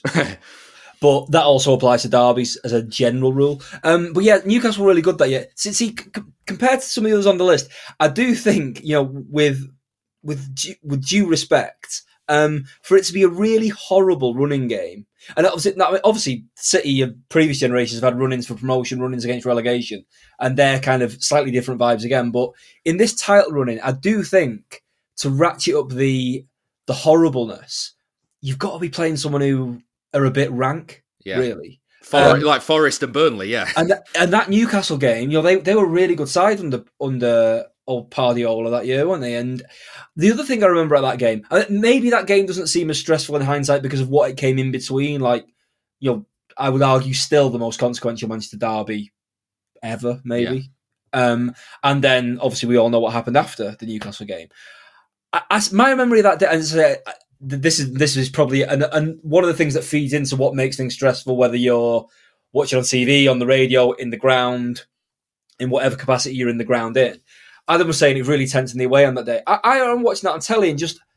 But that also applies to derbies as a general rule. Um, but yeah, Newcastle were really good that year. See, see, c- compared to some of the others on the list, I do think, you know, with with due, with due respect, um, for it to be a really horrible running game, and obviously, obviously, City of previous generations have had run-ins for promotion, run-ins against relegation, and they're kind of slightly different vibes again. But in this title run-in, I do think to ratchet up the the horribleness, you've got to be playing someone who are a bit rank, yeah. really. For, um, like Forest and Burnley, yeah. And th- and that Newcastle game, you know, they they were a really good side under under old Guardiola that year, weren't they? And the other thing I remember at that game, maybe that game doesn't seem as stressful in hindsight because of what it came in between. Like, you know, I would argue still the most consequential Manchester derby ever, maybe. Yeah. Um, and then obviously we all know what happened after the Newcastle game. I, I, my memory of that day, and uh, this is this is probably an, an, one of the things that feeds into what makes things stressful, whether you're watching on T V, on the radio, in the ground, in whatever capacity you're in the ground in. Adam was saying it was really tense in the away on that day. I, I am watching that on telly, and just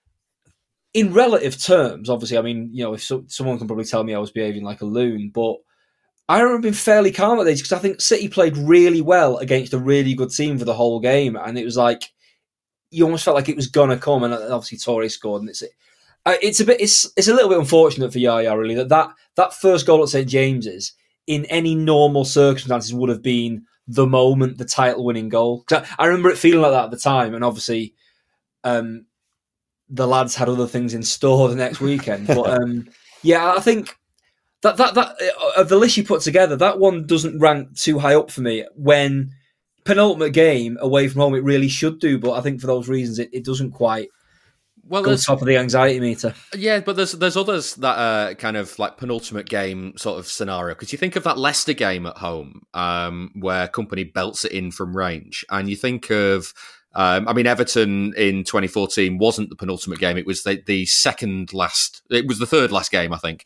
in relative terms, obviously, I mean, you know, if so, someone can probably tell me I was behaving like a loon, but I remember being fairly calm at this because I think City played really well against a really good team for the whole game, and it was like you almost felt like it was gonna come, and obviously Toure scored, and it's it's a bit it's it's a little bit unfortunate for Yaya really that that, that first goal at Saint James's in any normal circumstances would have been the moment, the title-winning goal. 'Cause I, I remember it feeling like that at the time, and obviously um, the lads had other things in store the next weekend. But um, yeah, I think that that that of the list you put together, that one doesn't rank too high up for me. When penultimate game away from home, it really should do, but I think for those reasons, it, it doesn't quite well, go top of the anxiety meter. Yeah, but there's there's others that are kind of like penultimate game sort of scenario. Because you think of that Leicester game at home, um, where Company belts it in from range, and you think of. Um, I mean, Everton in twenty fourteen wasn't the penultimate game. It was the, the second last. It was the third last game, I think.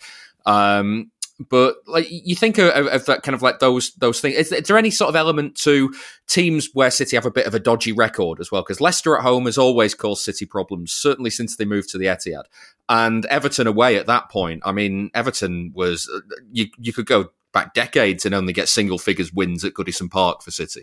Um, but like you think of, of that kind of like those those things. Is, is there any sort of element to teams where City have a bit of a dodgy record as well? Because Leicester at home has always caused City problems, certainly since they moved to the Etihad. And Everton away at that point. I mean, Everton was you. You could go back decades and only get single figures wins at Goodison Park for City.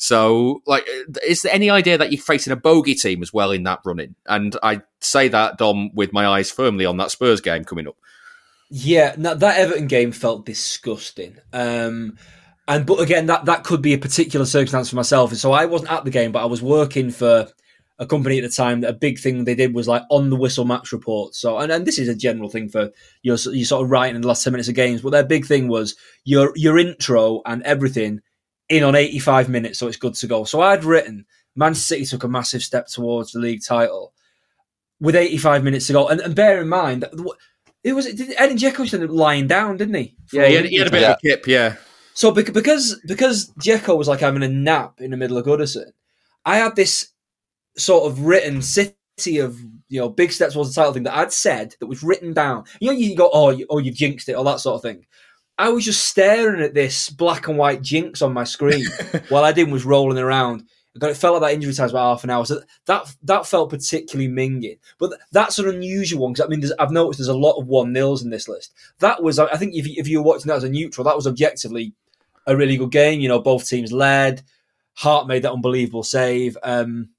So, like, is there any idea that you're facing a bogey team as well in that running? And I say that, Dom, with my eyes firmly on that Spurs game coming up. Yeah, no, that Everton game felt disgusting. Um, and but again, that, that could be a particular circumstance for myself. So I wasn't at the game, but I was working for a company at the time that a big thing they did was like on the whistle match reports. So, and, and this is a general thing for your you sort of writing in the last ten minutes of games, but their big thing was your your intro and everything in on eighty-five minutes, so it's good to go. So I'd written Manchester City took a massive step towards the league title with eighty-five minutes to go, and, and bear in mind it was did Edin Dzeko ended up lying down, didn't he? Yeah, he had, he had a bit yeah. of a kip, yeah. So because because Dzeko was like having a nap in the middle of Goodison, I had this sort of written City of, you know, big steps towards the title thing that I'd said that was written down. You know, you go, oh, you, oh, you've jinxed it, or that sort of thing. I was just staring at this black and white jinx on my screen while Edin was rolling around. It felt like that injury time was about half an hour. So that that felt particularly minging. But that's an unusual one, because I mean, I've noticed there's a lot of one-nils in this list. That was, I think, if you, if you were watching that as a neutral, that was objectively a really good game. You know, both teams led. Hart made that unbelievable save. Um,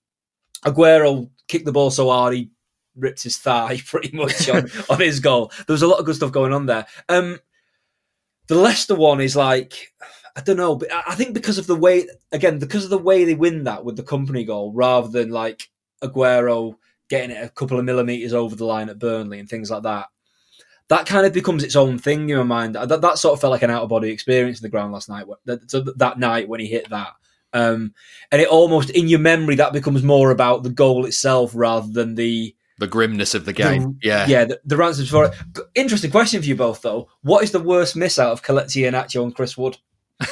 Aguero kicked the ball so hard he ripped his thigh pretty much on, on his goal. There was a lot of good stuff going on there. Um, the Leicester one is like, I don't know, but I think because of the way, again, because of the way they win that with the Company goal, rather than like Aguero getting it a couple of millimetres over the line at Burnley and things like that, that kind of becomes its own thing in my mind. That, that sort of felt like an out-of-body experience in the ground last night, that, that night when he hit that. Um, and it almost, in your memory, that becomes more about the goal itself rather than the the grimness of the game. The, yeah, yeah, the, the ransoms for it. Interesting question for you both, though. What is the worst miss out of Kelechi Iheanacho and Chris Wood?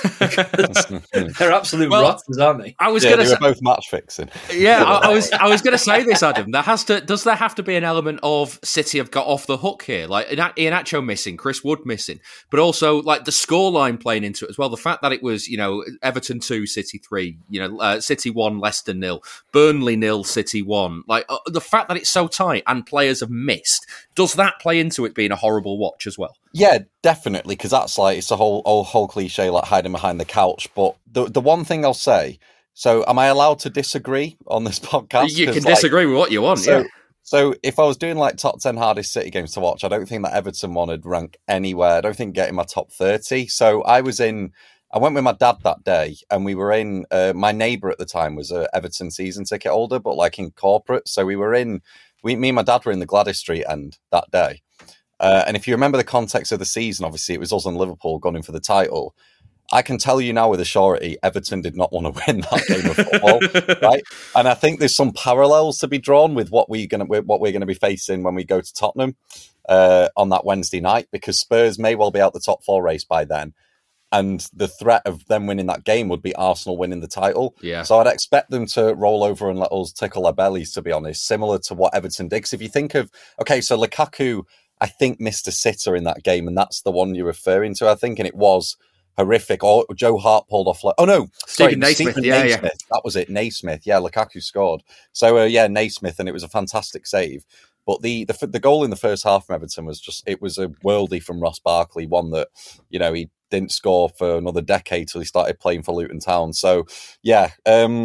They're absolute well, rotters, aren't they? I was yeah, going to say say both match fixing. Yeah, I, I was. I was going to say this, Adam. There has to. Does there have to be an element of City have got off the hook here, like Iheanacho missing, Chris Wood missing, but also like the scoreline playing into it as well. The fact that it was, you know, Everton two, City three, you know, uh, City one, Leicester nil, Burnley nil, City one. Like uh, the fact that it's so tight and players have missed. Does that play into it being a horrible watch as well? Yeah, definitely, because that's like, it's a whole, whole whole cliche, like hiding behind the couch. But the the one thing I'll say, so am I allowed to disagree on this podcast? You can like, disagree with what you want, so, yeah. So if I was doing like top ten hardest City games to watch, I don't think that Everton one would rank anywhere. I don't think getting my top thirty. So I was in, I went with my dad that day, and we were in, uh, my neighbour at the time was a Everton season ticket holder, but like in corporate. So we were in, we, me and my dad were in the Gladys Street end that day. Uh, and if you remember the context of the season, obviously it was us and Liverpool going for the title. I can tell you now with a surety, Everton did not want to win that game of football, right? And I think there's some parallels to be drawn with what we're going to what we're going to be facing when we go to Tottenham uh, on that Wednesday night, because Spurs may well be out the top four race by then, and the threat of them winning that game would be Arsenal winning the title. Yeah. So I'd expect them to roll over and let us tickle their bellies, to be honest, similar to what Everton did. Because if you think of, okay, so Lukaku, I think, missed a sitter in that game, and that's the one you're referring to, I think, and it was horrific. Or Joe Hart pulled off. Like, oh no, sorry, Stephen Naismith. Stephen Yeah, Naismith. yeah, that was it. Naismith, yeah, Lukaku scored. So uh, yeah, Naismith, and it was a fantastic save. But the, the the goal in the first half from Everton was just, it was a worldie from Ross Barkley, one that, you know, he didn't score for another decade till he started playing for Luton Town. So yeah, um,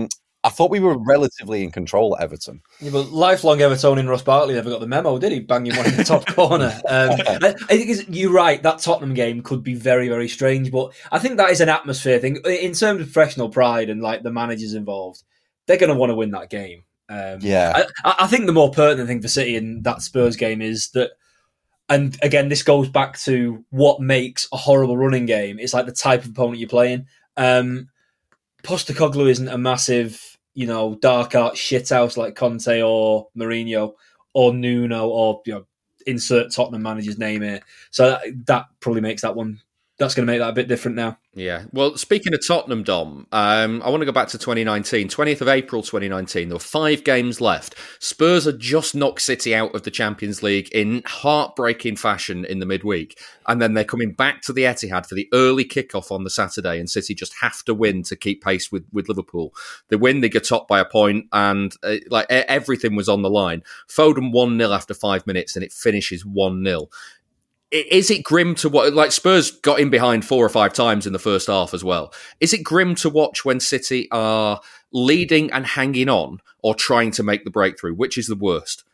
I thought we were relatively in control at Everton. Yeah, but lifelong Evertonian Ross Barkley never got the memo, did he? Banging one in the top corner. Um, I, I think it's, you're right, that Tottenham game could be very, very strange, but I think that is an atmosphere thing. In terms of professional pride and like the managers involved, they're going to want to win that game. Um, yeah. I, I think the more pertinent thing for City in that Spurs game is that, and again, this goes back to what makes a horrible running game. It's like the type of opponent you're playing. Um, Postecoglou isn't a massive, you know, dark art shithouse like Conte or Mourinho or Nuno or, you know, insert Tottenham manager's name here. So that, that probably makes that one, that's going to make that a bit different now. Yeah. Well, speaking of Tottenham, Dom, um, I want to go back to twenty nineteen. twentieth of April twenty nineteen. There were five games left. Spurs had just knocked City out of the Champions League in heartbreaking fashion in the midweek. And then they're coming back to the Etihad for the early kickoff on the Saturday, and City just have to win to keep pace with, with Liverpool. They win, they get topped by a point, and uh, like everything was on the line. Foden one nil after five minutes, and it finishes one nil. Is it grim to watch? Like Spurs got in behind four or five times in the first half as well. Is it grim to watch when City are leading and hanging on, or trying to make the breakthrough? Which is the worst?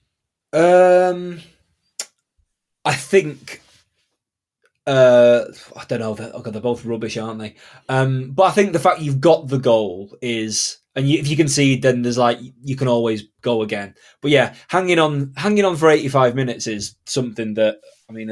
Um, I think. Uh, I don't know. They're, they're both rubbish, aren't they? Um, but I think the fact you've got the goal is, and you, if you concede, then there's like you can always go again. But yeah, hanging on, hanging on for eighty-five minutes is something that. I mean,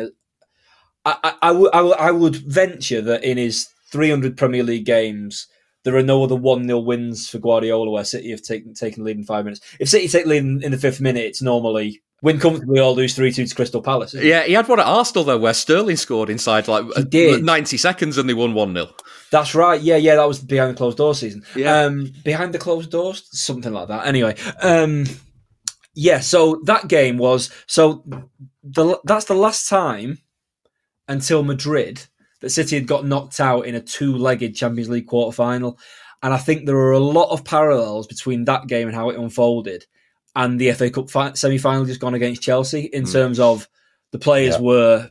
I, I, I, w- I, w- I would venture that in his three hundred Premier League games, there are no other one nil wins for Guardiola where City have taken taken the lead in five minutes. If City take the lead in, in the fifth minute, it's normally win comfortably or lose three two to Crystal Palace. Yeah, he had one at Arsenal, though, where Sterling scored inside like ninety seconds and they won one nil. That's right. Yeah, yeah, that was behind the closed door season. Yeah. Um, behind the closed doors? Something like that. Anyway, um, yeah, so that game was... so. The, that's the last time until Madrid that City had got knocked out in a two-legged Champions League quarter-final. And I think there are a lot of parallels between that game and how it unfolded and the F A Cup fi- semi-final just gone against Chelsea in mm. terms of the players yeah. were,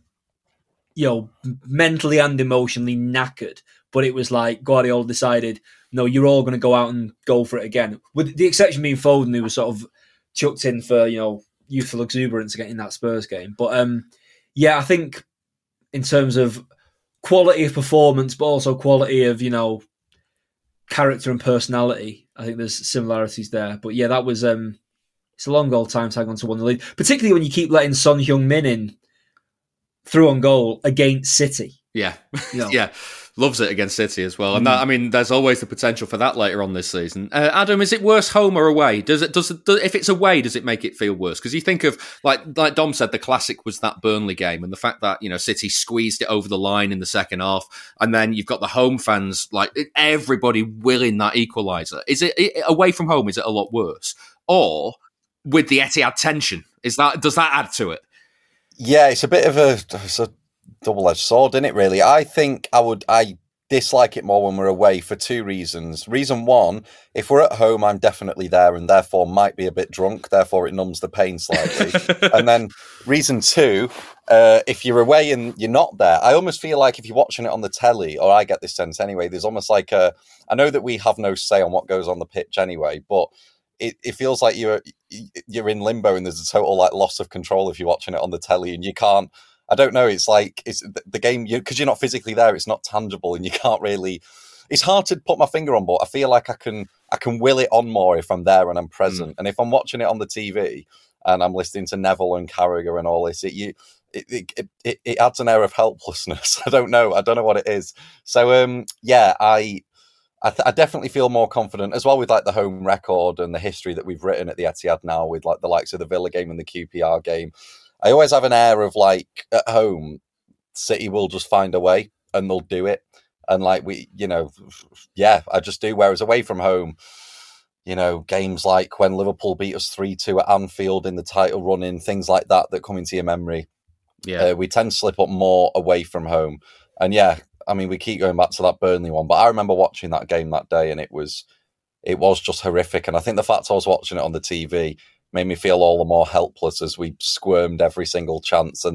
you know, mentally and emotionally knackered. But it was like Guardiola decided, no, you're all going to go out and go for it again. With the exception being Foden, who was sort of chucked in for, you know, youthful exuberance again in that Spurs game. But um, yeah, I think in terms of quality of performance, but also quality of, you know, character and personality, I think there's similarities there. But yeah, that was um, it's a long old time to hang on to one the lead, particularly when you keep letting Son Heung-min in through on goal against City. Yeah, you know. yeah. Loves it against City as well, and that, I mean, there's always the potential for that later on this season. Uh, Adam, is it worse home or away? Does it does, it, does if it's away, does it make it feel worse? Because you think of like like Dom said, the classic was that Burnley game, and the fact that you know City squeezed it over the line in the second half, and then you've got the home fans like everybody willing that equaliser. Is it, it away from home? Is it a lot worse, or with the Etihad tension? Is that does that add to it? Yeah, it's a bit of a. It's a double-edged sword, isn't it, really? I think I would I dislike it more when we're away for two reasons. Reason one, if we're at home, I'm definitely there and therefore might be a bit drunk, therefore it numbs the pain slightly. And then reason two, uh, if you're away and you're not there, I almost feel like if you're watching it on the telly, or I get this sense anyway, there's almost like a, I know that we have no say on what goes on the pitch anyway, but it, it feels like you're you're in limbo and there's a total like loss of control if you're watching it on the telly and you can't, I don't know. It's like it's the game because you, you're not physically there. It's not tangible, and you can't really. It's hard to put my finger on, but I feel like I can. I can will it on more if I'm there and I'm present. Mm. And if I'm watching it on the T V and I'm listening to Neville and Carragher and all this, it you it it, it, it adds an air of helplessness. I don't know. I don't know what it is. So um, yeah, I. I, th- I definitely feel more confident as well with like the home record and the history that we've written at the Etihad now with like the likes of the Villa game and the Q P R game. I always have an air of like at home, City will just find a way and they'll do it. And like we, you know, yeah, I just do. Whereas away from home, you know, games like when Liverpool beat us three two at Anfield in the title run in, things like that that come into your memory. Yeah, uh, we tend to slip up more away from home. And yeah, I mean, we keep going back to that Burnley one, but I remember watching that game that day and it was, it was just horrific. And I think the fact I was watching it on the T V made me feel all the more helpless as we squirmed every single chance. And then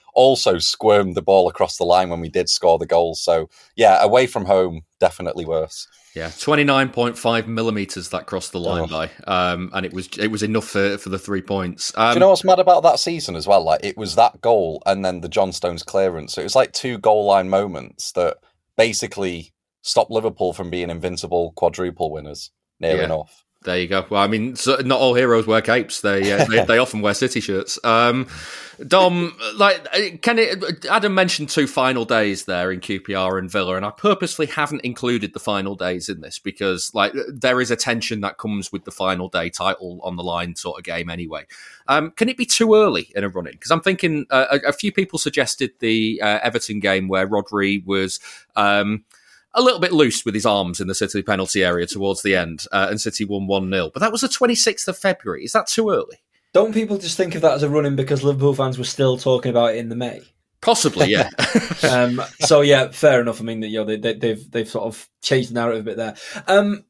also squirmed the ball across the line when we did score the goals. So, yeah, away from home, definitely worse. Yeah, twenty-nine point five millimetres that crossed the line Oh. by, um, and it was it was enough for, for the three points. Um, Do you know what's mad about that season as well? Like, it was that goal and then the John Stones clearance. So it was like two goal line moments that basically stopped Liverpool from being invincible quadruple winners, near Yeah. enough. There you go. Well, I mean, so not all heroes wear capes. They uh, they, they often wear City shirts. Um, Dom, like, can it? Adam mentioned two final days there in Q P R and Villa, and I purposely haven't included the final days in this because, like, there is a tension that comes with the final day title on the line sort of game anyway. Um, can it be too early in a run-in? Because I'm thinking uh, a, a few people suggested the uh, Everton game where Rodri was. Um, a little bit loose with his arms in the City penalty area towards the end, uh, and City won one nil. But that was the twenty-sixth of February. Is that too early? Don't people just think of that as a run-in because Liverpool fans were still talking about it in the May? Possibly, yeah. um, so yeah, fair enough. I mean, you know, they, they, they've they've sort of changed the narrative a bit there. Um,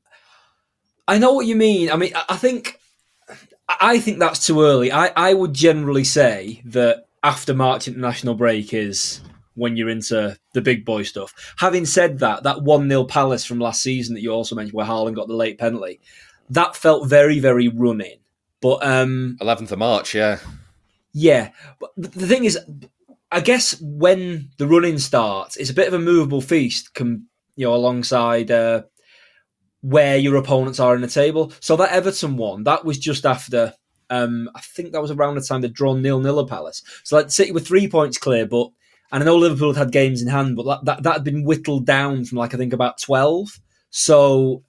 I know what you mean. I mean, I, I think I think that's too early. I, I would generally say that after March international break is when you're into the big boy stuff. Having said that, that one nil Palace from last season that you also mentioned where Haaland got the late penalty, that felt very, very run-in. But um, eleventh of March, yeah. Yeah. But the thing is, I guess when the run-in starts, it's a bit of a movable feast, com- you know, alongside uh, where your opponents are in the table. So that Everton one, that was just after, um, I think that was around the time they'd drawn nil-nil at Palace. So like City were three points clear, but and I know Liverpool had had games in hand, but that, that, that had been whittled down from like, I think about twelve. So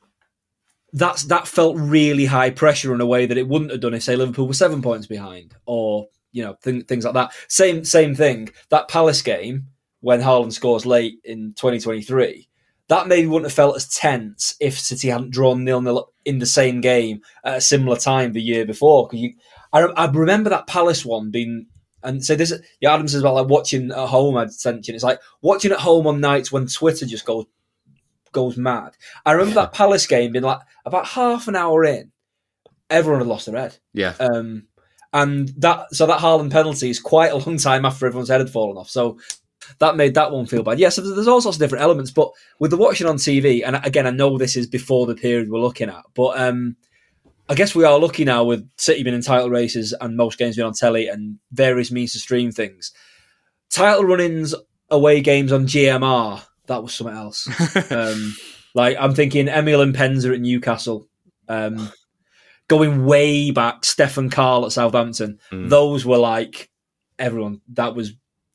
that's that felt really high pressure in a way that it wouldn't have done if, say, Liverpool were seven points behind or, you know, th- things like that. Same same thing. That Palace game, when Haaland scores late in twenty twenty-three, that maybe wouldn't have felt as tense if City hadn't drawn nil-nil in the same game at a similar time the year before. Because you, I, I remember that Palace one being... And so this, yeah, Adam says about like watching at home. I'd mention it's like watching at home on nights when Twitter just goes goes mad. I remember that Palace game being like about half an hour in, everyone had lost their head. Yeah, um, and that so that Haaland penalty is quite a long time after everyone's head had fallen off. So that made that one feel bad. Yeah, so there's all sorts of different elements. But with the watching on T V, and again, I know this is before the period we're looking at, but. Um, I guess we are lucky now with City being in title races and most games being on telly and various means to stream things. Title run-ins, away games on G M R, that was something else. um, like I'm thinking Emil and Penza at Newcastle, um, going way back, Stefan Karl at Southampton. Mm. Those were like everyone. That was.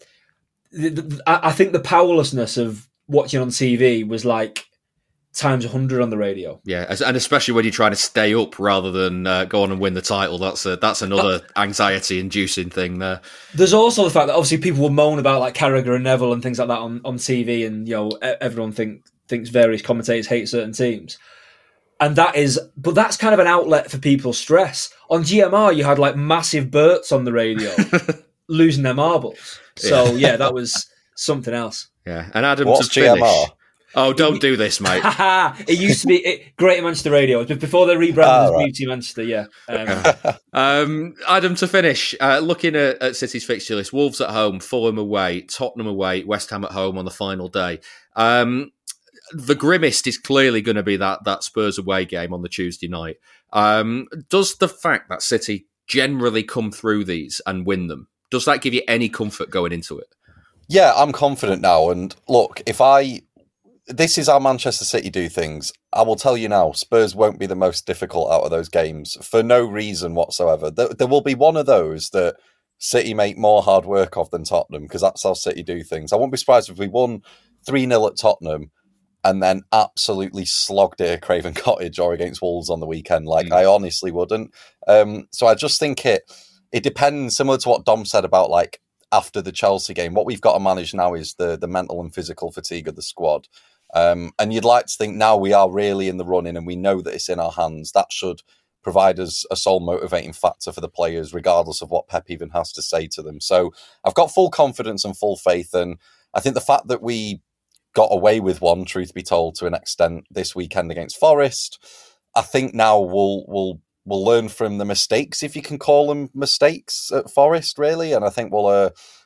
I think the powerlessness of watching on T V was like. Times one hundred on the radio. Yeah, and especially when you're trying to stay up rather than uh, go on and win the title. That's a, that's another anxiety-inducing thing there. There's also the fact that obviously people will moan about like Carragher and Neville and things like that on, on T V, and you know everyone think, thinks various commentators hate certain teams. And that is, but that's kind of an outlet for people's stress. On G M R, you had like massive Berts on the radio losing their marbles. So yeah, yeah that was something else. Yeah, and Adam What's to finish. G M R? Oh, don't do this, mate. It used to be it, Greater Manchester Radio. Before they rebranded as right. B B C Manchester, yeah. Um, um, Adam, to finish, uh, looking at, at City's fixture list, Wolves at home, Fulham away, Tottenham away, West Ham at home on the final day. Um, the grimmest is clearly going to be that, that Spurs away game on the Tuesday night. Um, does the fact that City generally come through these and win them, does that give you any comfort going into it? Yeah, I'm confident now. And look, if I... This is how Manchester City do things. I will tell you now, Spurs won't be the most difficult out of those games for no reason whatsoever. There, there will be one of those that City make more hard work of than Tottenham, because that's how City do things. I wouldn't be surprised if we won three nil at Tottenham and then absolutely slogged it at Craven Cottage or against Wolves on the weekend. Like, mm. I honestly wouldn't. Um, so I just think it it depends, similar to what Dom said about, like, after the Chelsea game. What we've got to manage now is the the mental and physical fatigue of the squad. Um, and you'd like to think now we are really in the running and we know that it's in our hands. That should provide us a sole motivating factor for the players, regardless of what Pep even has to say to them. So I've got full confidence and full faith. And I think the fact that we got away with one, truth be told, to an extent this weekend against Forest, I think now we'll, we'll, we'll learn from the mistakes, if you can call them mistakes, at Forest, really. And I think we'll, uh,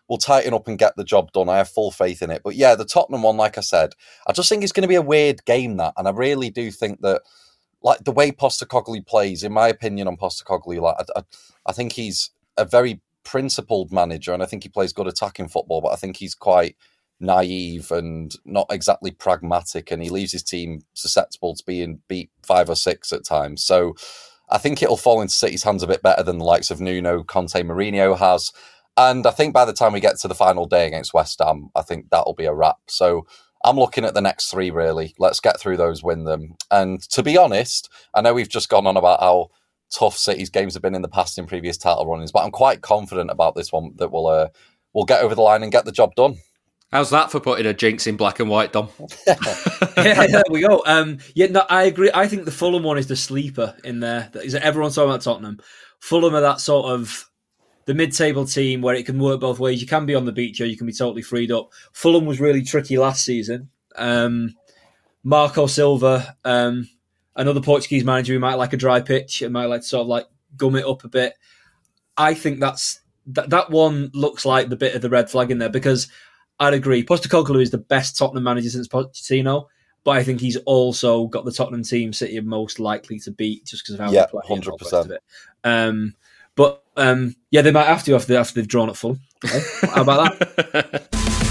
will tighten up and get the job done. I have full faith in it. But yeah, the Tottenham one, like I said, I just think it's going to be a weird game, that. And I really do think that, like, the way Postecoglou plays, in my opinion on Postecoglou, like, I, I, I think he's a very principled manager, and I think he plays good attacking football, but I think he's quite naive and not exactly pragmatic, and he leaves his team susceptible to being beat five or six at times. So I think it'll fall into City's hands a bit better than the likes of Nuno, Conte, Mourinho has. And I think by the time we get to the final day against West Ham, I think that'll be a wrap. So I'm looking at the next three, really. Let's get through those, win them. And to be honest, I know we've just gone on about how tough City's games have been in the past in previous title runnings, but I'm quite confident about this one that we'll, uh, we'll get over the line and get the job done. How's that for putting a jinx in black and white, Dom? Yeah, there we go. Um, yeah, no, I agree. I think the Fulham one is the sleeper in there. Is everyone's talking about Tottenham? Fulham are that sort of the mid-table team where it can work both ways. You can be on the beach or you can be totally freed up. Fulham was really tricky last season. Um, Marco Silva, um, another Portuguese manager who might like a dry pitch and might like to sort of like gum it up a bit. I think that's that, that one looks like the bit of the red flag in there, because I'd agree. Postecoglou is the best Tottenham manager since Pochettino, but I think he's also got the Tottenham team City are most likely to beat just because of how yeah, they play. one hundred percent. Um, but um, yeah, they might have to after, after they've drawn at Fulham. Okay? How about that?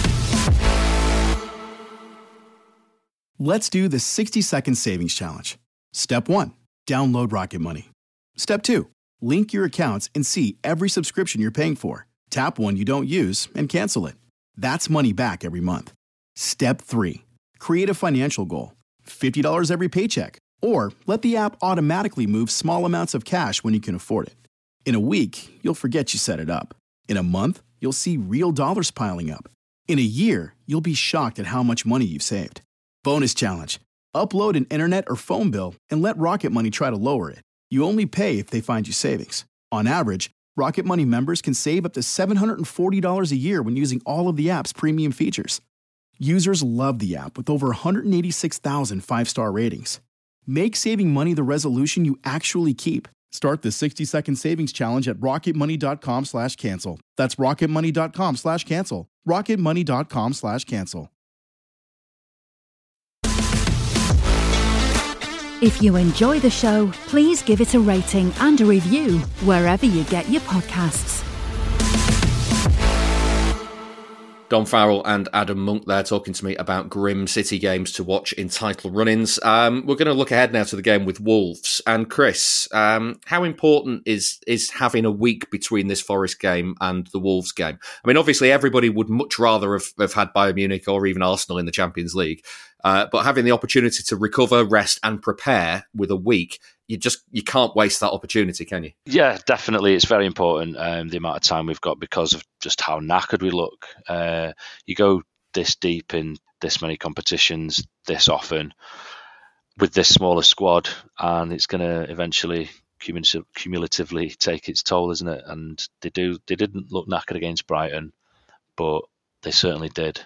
Let's do the sixty second savings challenge. Step one, download Rocket Money. Step two, link your accounts and see every subscription you're paying for. Tap one you don't use and cancel it. That's money back every month. Step three, create a financial goal. fifty dollars every paycheck. Or let the app automatically move small amounts of cash when you can afford it. In a week, you'll forget you set it up. In a month, you'll see real dollars piling up. In a year, you'll be shocked at how much money you've saved. Bonus challenge. Upload an internet or phone bill and let Rocket Money try to lower it. You only pay if they find you savings. On average, Rocket Money members can save up to seven hundred forty dollars a year when using all of the app's premium features. Users love the app with over one hundred eighty-six thousand five-star ratings. Make saving money the resolution you actually keep. Start the sixty second savings challenge at rocketmoney.com slash cancel. That's rocketmoney.com slash cancel. rocketmoney.com slash cancel. If you enjoy the show, please give it a rating and a review wherever you get your podcasts. Dom Farrell and Adam Monk there talking to me about grim City games to watch in title run-ins. Um, we're going to look ahead now to the game with Wolves. And Chris, um, how important is is having a week between this Forest game and the Wolves game? I mean, obviously everybody would much rather have, have had Bayern Munich or even Arsenal in the Champions League. Uh, but having the opportunity to recover, rest and prepare with a week, you just you can't waste that opportunity, can you? Yeah, definitely. It's very important, um, the amount of time we've got, because of just how knackered we look. Uh, you go this deep in this many competitions this often with this smaller squad, and it's going to eventually cumulative, cumulatively take its toll, isn't it? And they do. They didn't look knackered against Brighton, but they certainly did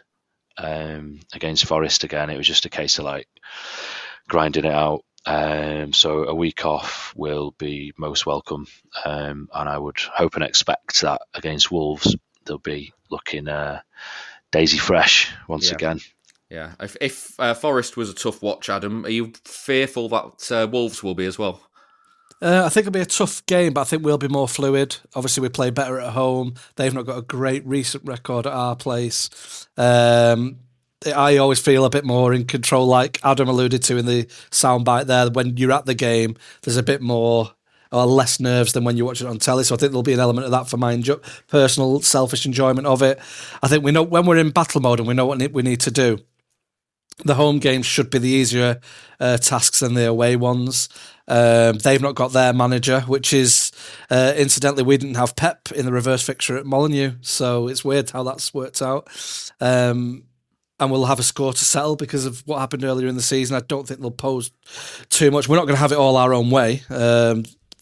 um, against Forest again. It was just a case of like grinding it out. Um, so a week off will be most welcome, um, and I would hope and expect that against Wolves they'll be looking uh, daisy fresh once yeah. again. Yeah. If, if uh, Forest was a tough watch, Adam, are you fearful that uh, Wolves will be as well? Uh, I think it'll be a tough game, but I think we'll be more fluid. Obviously, we play better at home. They've not got a great recent record at our place. Um, I always feel a bit more in control, like Adam alluded to in the soundbite there. When you're at the game, there's a bit more or less nerves than when you watch it on telly. So I think there'll be an element of that for my enjo- personal, selfish enjoyment of it. I think we know when we're in battle mode and we know what we need to do, the home games should be the easier uh, tasks than the away ones. Um, they've not got their manager, which is, uh, incidentally, we didn't have Pep in the reverse fixture at Molineux. So it's weird how that's worked out. Um, And we'll have a score to settle because of what happened earlier in the season. I don't think they'll pose too much. We're not going to have it all our own way, um,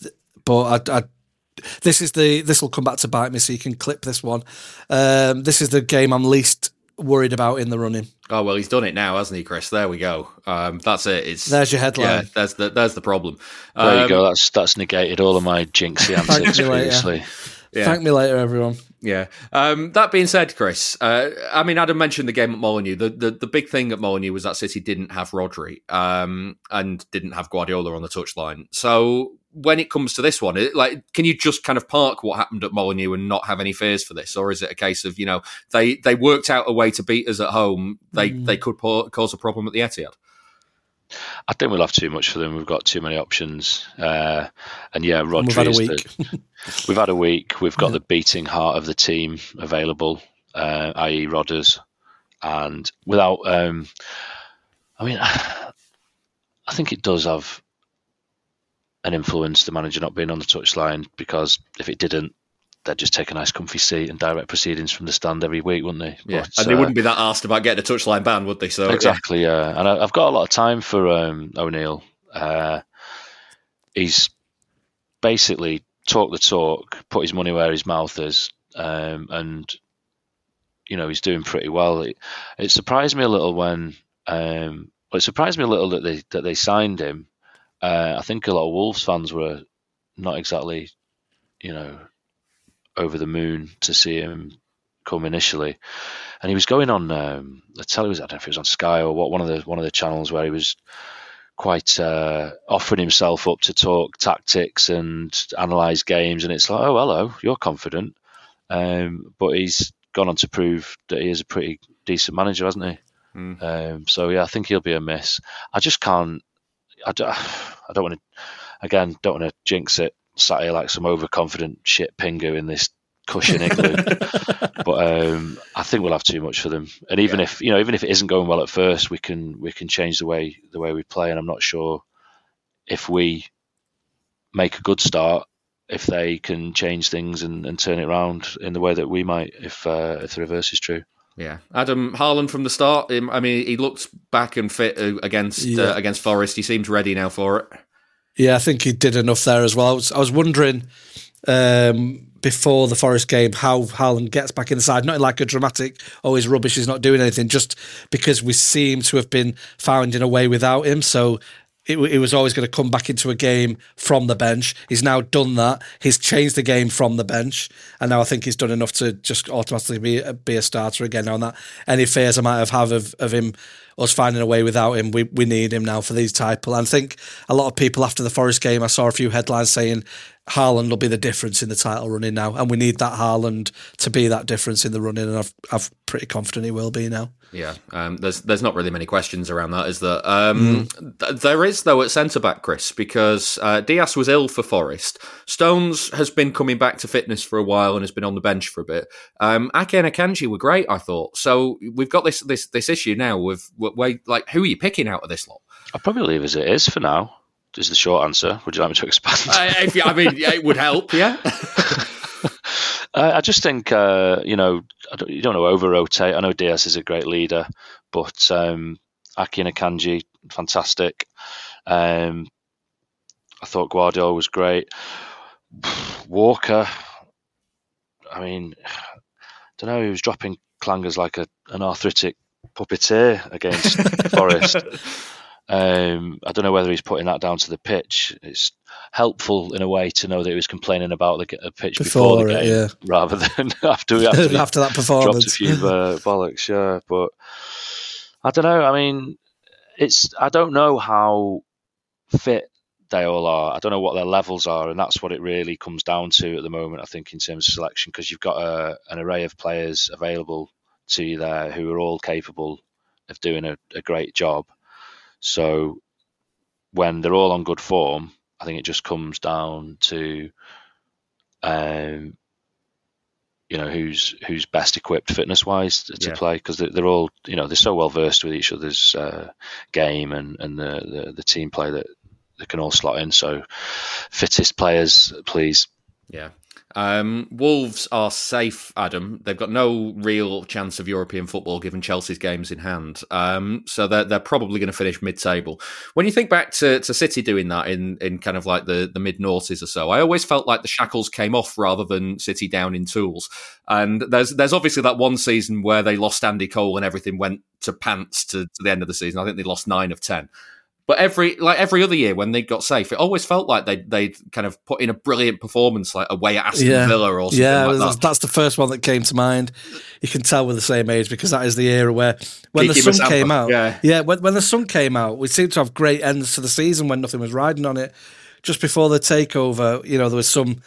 but I, I, this is the this will come back to bite me. So you can clip this one. Um, this is the game I'm least worried about in the running. Oh well, he's done it now, hasn't he, Chris? There we go. Um, that's it. It's there's your headline. Yeah, there's the there's the problem. There um, you go. That's that's negated all of my jinxy antics previously. Yeah. Thank me later, everyone. Yeah. Um, that being said, Chris, uh, I mean, Adam mentioned the game at Molineux. The, the the big thing at Molineux was that City didn't have Rodri um, and didn't have Guardiola on the touchline. So when it comes to this one, it, like, can you just kind of park what happened at Molineux and not have any fears for this, or is it a case of, you know, they they worked out a way to beat us at home? They mm. they could po- cause a problem at the Etihad. I think we'll have too much for them. We've got too many options. Uh, and yeah, Rodri. We've had a is week. The, we've had a week. We've got yeah. the beating heart of the team available, uh, that is. Rodders. And without, um, I mean, I think it does have an influence, the manager not being on the touchline, because if it didn't, they'd just take a nice comfy seat and direct proceedings from the stand every week, wouldn't they? Yeah, but, and they uh, wouldn't be that arsed about getting a touchline ban, would they? So exactly, yeah. yeah. And I, I've got a lot of time for um, O'Neill. Uh, he's basically talked the talk, put his money where his mouth is, um, and you know he's doing pretty well. It, it surprised me a little when um, well, it surprised me a little that they that they signed him. Uh, I think a lot of Wolves fans were not exactly, you know, over the moon to see him come initially, and he was going on um, the television. I don't know if it was on Sky or what, one of the one of the channels where he was quite uh, offering himself up to talk tactics and analyse games, and it's like, oh hello, you're confident, um, but he's gone on to prove that he is a pretty decent manager, hasn't he? Mm. Um, so yeah, I think he'll be a miss. I just can't. I don't, I don't want to. Again, don't want to jinx it. Sat here like some overconfident shit pingu in this cushion igloo, but um, I think we'll have too much for them. And even yeah. if you know, even if it isn't going well at first, we can we can change the way the way we play. And I'm not sure if we make a good start, if they can change things and, and turn it around in the way that we might, if uh, if the reverse is true. Yeah, Adam, Haaland from the start. I mean, he looked back and fit against yeah. uh, against Forest. He seems ready now for it. Yeah, I think he did enough there as well. I was, I was wondering um, before the Forest game how Haaland gets back in the side, not in like a dramatic, oh, he's rubbish, he's not doing anything, just because we seem to have been finding a way without him. So it, it was always going to come back into a game from the bench. He's now done that. He's changed the game from the bench, and now I think he's done enough to just automatically be, be a starter again. Now, on that, any fears I might have have of, of him, us finding a way without him, we we need him now for these title. And I think a lot of people after the Forest game, I saw a few headlines saying Haaland will be the difference in the title running now, and we need that Haaland to be that difference in the running, and I've, I'm pretty confident he will be now. Yeah, um, there's there's not really many questions around that, is there? Um, mm. th- there is, though, at centre-back, Chris, because uh, Diaz was ill for Forest. Stones has been coming back to fitness for a while and has been on the bench for a bit. Um, Ake and Akanji were great, I thought. So we've got this this this issue now with, with, like, who are you picking out of this lot? I'll probably leave as it is for now. Is the short answer. Would you like me to expand? uh, if you, I mean, yeah, it would help, yeah. uh, I just think, uh, you know, I don't, you don't want to over-rotate. I know Diaz is a great leader, but um, Ake and Akanji, fantastic. Um, I thought Guardiola was great. Walker, I mean, I don't know, he was dropping clangers like a, an arthritic puppeteer against Forest. Um, I don't know whether he's putting that down to the pitch. It's helpful in a way to know that he was complaining about the, the pitch before, before the game, yeah. rather than after we actually after that performance. Dropped a few uh, bollocks. Yeah, but I don't know. I mean, it's I don't know how fit they all are. I don't know what their levels are, and that's what it really comes down to at the moment. I think in terms of selection, because you've got a, an array of players available to you there who are all capable of doing a, a great job. So when they're all on good form, I think it just comes down to, um, you know, who's who's best equipped fitness wise to, to yeah. play, because they're, they're all, you know, they're so well versed with each other's uh, game and and the, the the team play that they can all slot in. So fittest players, please. Yeah. Um, Wolves are safe, Adam. They've got no real chance of European football given Chelsea's games in hand. Um, so they're, they're probably going to finish mid-table. When you think back to, to City doing that in, in kind of like the, the mid-noughties or so, I always felt like the shackles came off rather than City down in tools. And there's there's obviously that one season where they lost Andy Cole and everything went to pants to, to the end of the season. I think they lost nine of ten. But every like every other year when they got safe, it always felt like they they kind of put in a brilliant performance, like away at Aston yeah. Villa or something yeah, like that. That's the first one that came to mind. You can tell we're the same age because that is the era where when Kiki the sun Masamba, came out, yeah, yeah when, when the sun came out, we seemed to have great ends to the season when nothing was riding on it. Just before the takeover, you know, there was some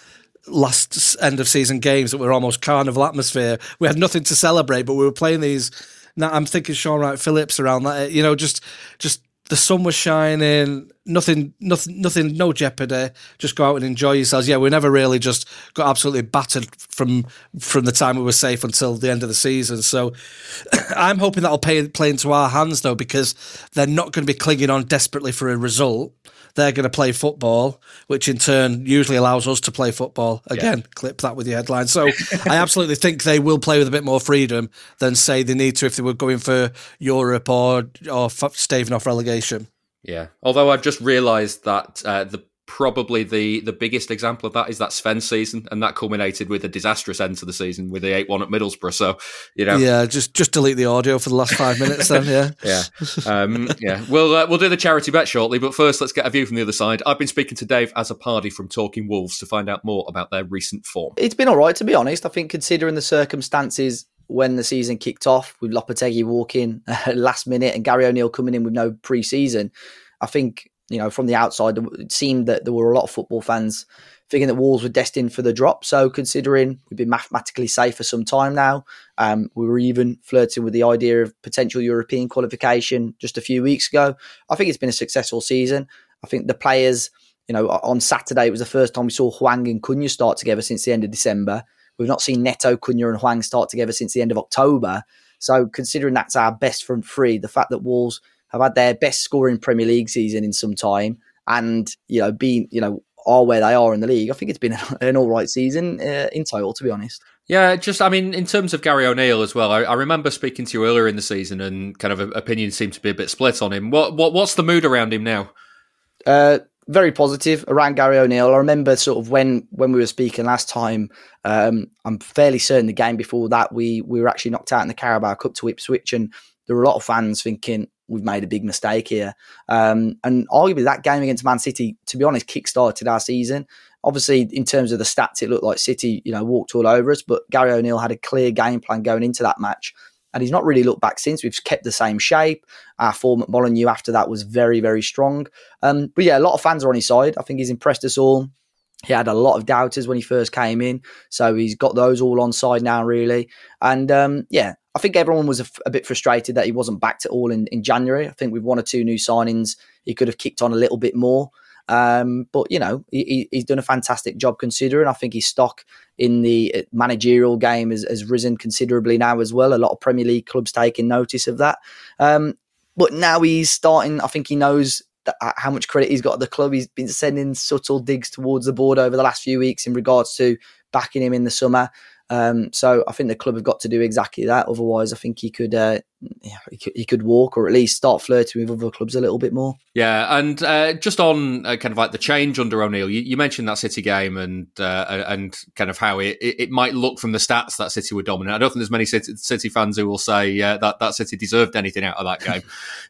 last end of season games that were almost carnival atmosphere. We had nothing to celebrate, but we were playing these. Now I'm thinking Sean Wright Phillips around that, you know, just just. The sun was shining, nothing, nothing, nothing, no jeopardy. Just go out and enjoy yourselves. Yeah, we never really just got absolutely battered from from the time we were safe until the end of the season. So I'm hoping that'll play, play into our hands, though, because they're not going to be clinging on desperately for a result. They're going to play football, which in turn usually allows us to play football. Again, yeah. Clip that with your headline. So I absolutely think they will play with a bit more freedom than, say, they need to if they were going for Europe or or staving off relegation. Yeah, although I've just realised that uh, the probably the, the biggest example of that is that Sven season, and that culminated with a disastrous end to the season with the eight one at Middlesbrough. So, you know, yeah, just just delete the audio for the last five minutes, then. Yeah, yeah, um, yeah. We'll uh, we'll do the charity bet shortly, but first, let's get a view from the other side. I've been speaking to Dave Azzopardi from Talking Wolves to find out more about their recent form. It's been all right, to be honest. I think considering the circumstances when the season kicked off, with Lopetegui walking uh, last minute and Gary O'Neill coming in with no pre-season, I think, you know, from the outside, it seemed that there were a lot of football fans thinking that Wolves were destined for the drop. So considering we've been mathematically safe for some time now, um, we were even flirting with the idea of potential European qualification just a few weeks ago. I think it's been a successful season. I think the players, you know, on Saturday, it was the first time we saw Hwang and Cunha start together since the end of December. We've not seen Neto, Cunha and Hwang start together since the end of October. So considering that's our best front three, the fact that Wolves have had their best scoring Premier League season in some time, and you know, being you know are where they are in the league, I think it's been an all right season uh, in total, to be honest. Yeah, just I mean, in terms of Gary O'Neill as well, I, I remember speaking to you earlier in the season, and kind of opinions seem to be a bit split on him. What what what's the mood around him now? Uh, very positive around Gary O'Neill. I remember sort of when when we were speaking last time. Um, I'm fairly certain the game before that we we were actually knocked out in the Carabao Cup to Ipswich, and there were a lot of fans thinking we've made a big mistake here. Um, and arguably that game against Man City, to be honest, kick-started our season. Obviously, in terms of the stats, it looked like City, you know, walked all over us, but Gary O'Neill had a clear game plan going into that match. And he's not really looked back since. We've kept the same shape. Our form at Molineux after that was very, very strong. Um, but yeah, a lot of fans are on his side. I think he's impressed us all. He had a lot of doubters when he first came in. So he's got those all on side now, really. And um, yeah, I think everyone was a, f- a bit frustrated that he wasn't backed at all in, in January. I think with one or two new signings, he could have kicked on a little bit more. Um, but, you know, he, he's done a fantastic job considering. I think his stock in the managerial game has, has risen considerably now as well. A lot of Premier League clubs taking notice of that. Um, but now he's starting, I think he knows that, how much credit he's got at the club. He's been sending subtle digs towards the board over the last few weeks in regards to backing him in the summer. Um, so I think the club have got to do exactly that. Otherwise, I think he could, uh, yeah, he could he could walk or at least start flirting with other clubs a little bit more. Yeah, and uh, just on uh, kind of like the change under O'Neill, you, you mentioned that City game and uh, and kind of how it, it might look from the stats that City were dominant. I don't think there's many City, City fans who will say uh, that that City deserved anything out of that game.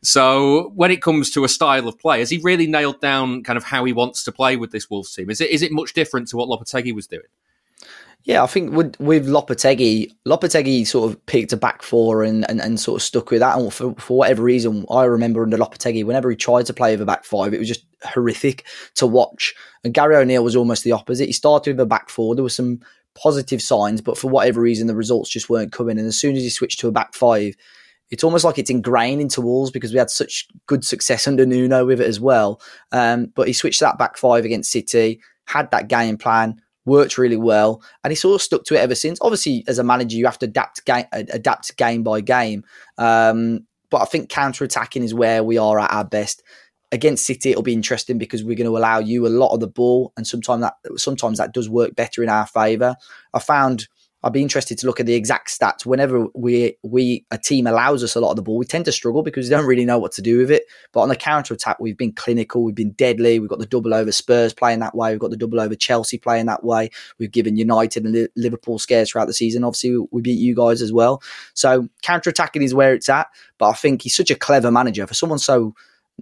So when it comes to a style of play, has he really nailed down kind of how he wants to play with this Wolves team? Is it is it much different to what Lopetegui was doing? Yeah, I think with, with Lopetegui, Lopetegui sort of picked a back four and, and, and sort of stuck with that. And for, for whatever reason, I remember under Lopetegui, whenever he tried to play with a back five, it was just horrific to watch. And Gary O'Neill was almost the opposite. He started with a back four. There were some positive signs, but for whatever reason, the results just weren't coming. And as soon as he switched to a back five, it's almost like it's ingrained into Wolves because we had such good success under Nuno with it as well. Um, but he switched that back five against City, had that game plan, worked really well, and he sort of stuck to it ever since. Obviously, as a manager, you have to adapt game, adapt game by game. Um, but I think counter-attacking is where we are at our best. Against City, it'll be interesting because we're going to allow you a lot of the ball, and sometimes that sometimes that does work better in our favour. I found I'd be interested to look at the exact stats. Whenever we we a team allows us a lot of the ball, we tend to struggle because we don't really know what to do with it. But on the counter-attack, we've been clinical, we've been deadly. We've got the double over Spurs playing that way. We've got the double over Chelsea playing that way. We've given United and Liverpool scares throughout the season. Obviously, we beat you guys as well. So counter-attacking is where it's at. But I think he's such a clever manager. For someone so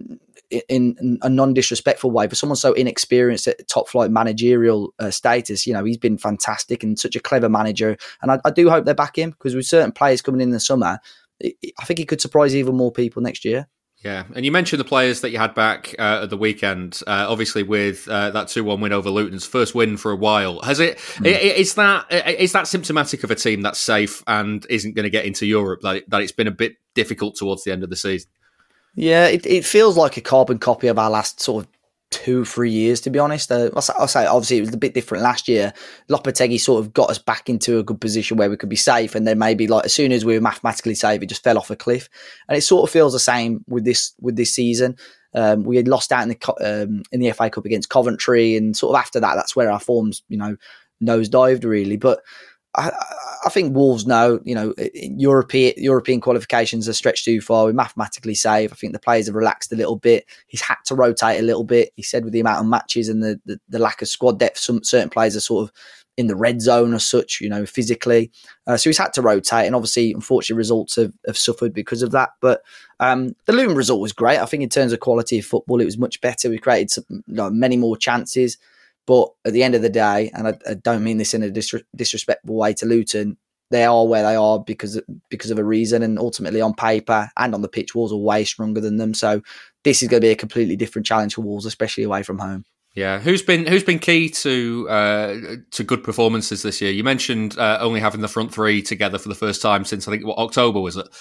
in, in a non-disrespectful way, for someone so inexperienced at top flight managerial uh, status, you know, he's been fantastic and such a clever manager. And I, I do hope they back him, because with certain players coming in the summer, I think he could surprise even more people next year. Yeah, and you mentioned the players that you had back uh, at the weekend. Uh, obviously, with uh, that two one win over Luton's first win for a while, has it? Mm. Is that is that symptomatic of a team that's safe and isn't going to get into Europe? That it, that it's been a bit difficult towards the end of the season. Yeah, it, it feels like a carbon copy of our last sort of two, three years, to be honest. Uh, I'll, say, I'll say, obviously, it was a bit different last year. Lopetegui sort of got us back into a good position where we could be safe, and then maybe like as soon as we were mathematically safe, it just fell off a cliff. And it sort of feels the same with this with this season. Um, we had lost out in the um, in the F A Cup against Coventry, and sort of after that, that's where our forms, you know, nosedived really. But I, I think Wolves know, you know, European European qualifications are stretched too far. We're mathematically safe. I think the players have relaxed a little bit. He's had to rotate a little bit. He said with the amount of matches and the, the, the lack of squad depth, some certain players are sort of in the red zone as such, you know, physically. Uh, so he's had to rotate, and obviously, unfortunately, results have, have suffered because of that. But um, the Luton result was great. I think in terms of quality of football, it was much better. We created some, you know, many more chances. But at the end of the day, and I, I don't mean this in a dis- disrespectful way to Luton, they are where they are because of, because of a reason. And ultimately, on paper and on the pitch, Wolves are way stronger than them. So this is going to be a completely different challenge for Wolves, especially away from home. Yeah, who's been who's been key to uh, to good performances this year? You mentioned uh, only having the front three together for the first time since I think what October was it?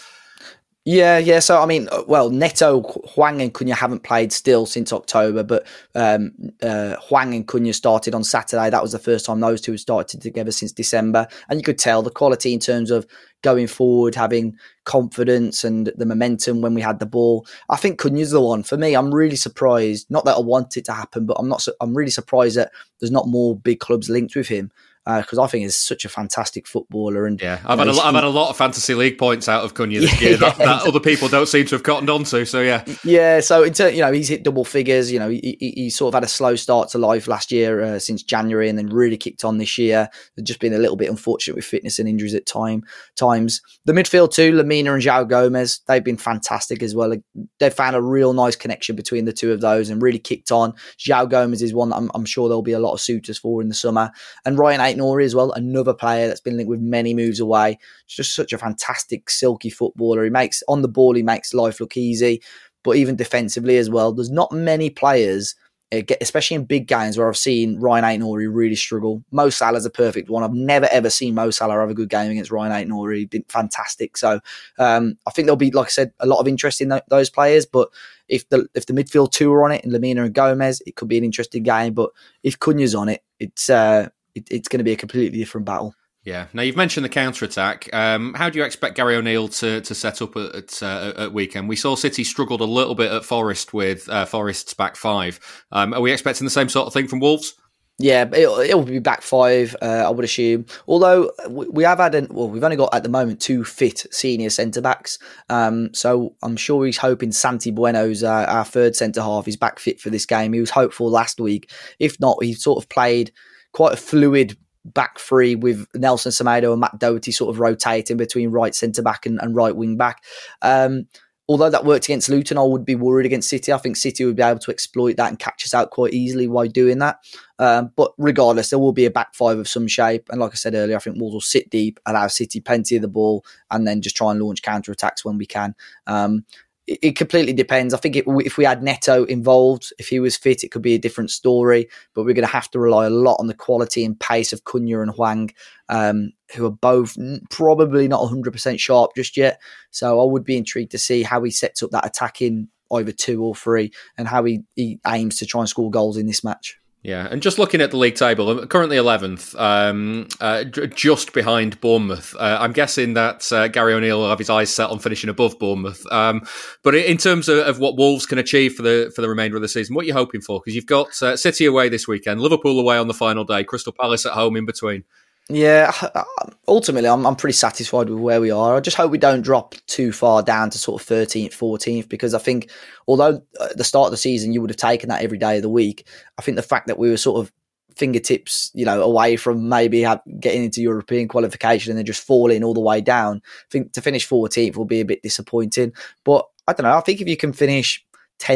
Yeah, yeah. So, I mean, well, Neto, Hwang and Cunha haven't played still since October, but um, uh, Hwang and Cunha started on Saturday. That was the first time those two had started together since December. And you could tell the quality in terms of going forward, having confidence and the momentum when we had the ball. I think Cunha's the one. For me, I'm really surprised, not that I want it to happen, but I'm not. Su- I'm really surprised that there's not more big clubs linked with him. Because uh, I think he's such a fantastic footballer, and yeah, I've had a, I've had a lot of fantasy league points out of Cunha this yeah, year that, that other people don't seem to have cottoned onto. So yeah, yeah. So in ter- you know, he's hit double figures. You know, he, he, he sort of had a slow start to life last year uh, since January, and then really kicked on this year. They've just been a little bit unfortunate with fitness and injuries at time times. The midfield too, Lemina and João Gomez, they've been fantastic as well. They've found a real nice connection between the two of those and really kicked on. João Gomez is one that I'm, I'm sure there'll be a lot of suitors for in the summer, and Ryan Aït-Nouri as well. Another player that's been linked with many moves away. Just such a fantastic, silky footballer. He makes on the ball, he makes life look easy, but even defensively as well. There's not many players, especially in big games, where I've seen Ryan Aït-Nouri really struggle. Mo Salah's a perfect one. I've never ever seen Mo Salah have a good game against Ryan Aït-Nouri. He's been fantastic. So um, I think there'll be, like I said, a lot of interest in th- those players. But if the if the midfield two are on it, and Lemina and Gomez, it could be an interesting game. But if Cunha's on it, it's uh, it's going to be a completely different battle. Yeah. Now, you've mentioned the counter-attack. Um, how do you expect Gary O'Neill to, to set up at, at, uh, at weekend? We saw City struggled a little bit at Forest with uh, Forest's back five. Um, are we expecting the same sort of thing from Wolves? Yeah, it'll, it'll be back five, uh, I would assume. Although we have had, an, well, we've only got at the moment two fit senior centre-backs. Um, so I'm sure he's hoping Santi Bueno's uh, our third centre-half is back fit for this game. He was hopeful last week. If not, he sort of played quite a fluid back three with Nelson Semedo and Matt Doherty sort of rotating between right centre-back and, and right wing-back. Um, although that worked against Luton, I would be worried against City. I think City would be able to exploit that and catch us out quite easily while doing that. Um, but regardless, there will be a back five of some shape. And like I said earlier, I think Wolves will sit deep, allow City plenty of the ball, and then just try and launch counter-attacks when we can. Um, It completely depends. I think it, if we had Neto involved, if he was fit, it could be a different story. But we're going to have to rely a lot on the quality and pace of Cunha and Hwang, um, who are both probably not one hundred percent sharp just yet. So I would be intrigued to see how he sets up that attacking either two or three, and how he, he aims to try and score goals in this match. Yeah, and just looking at the league table, I'm currently eleventh, um, uh, just behind Bournemouth. Uh, I'm guessing that uh, Gary O'Neill will have his eyes set on finishing above Bournemouth. Um, but in terms of, of what Wolves can achieve for the for the remainder of the season, what are you hoping for? Because you've got uh, City away this weekend, Liverpool away on the final day, Crystal Palace at home in between. Yeah, ultimately, I'm I'm pretty satisfied with where we are. I just hope we don't drop too far down to sort of thirteenth, fourteenth, because I think although at the start of the season you would have taken that every day of the week, I think the fact that we were sort of fingertips, you know, away from maybe have, getting into European qualification and then just falling all the way down, I think to finish fourteenth will be a bit disappointing. But I don't know. I think if you can finish tenth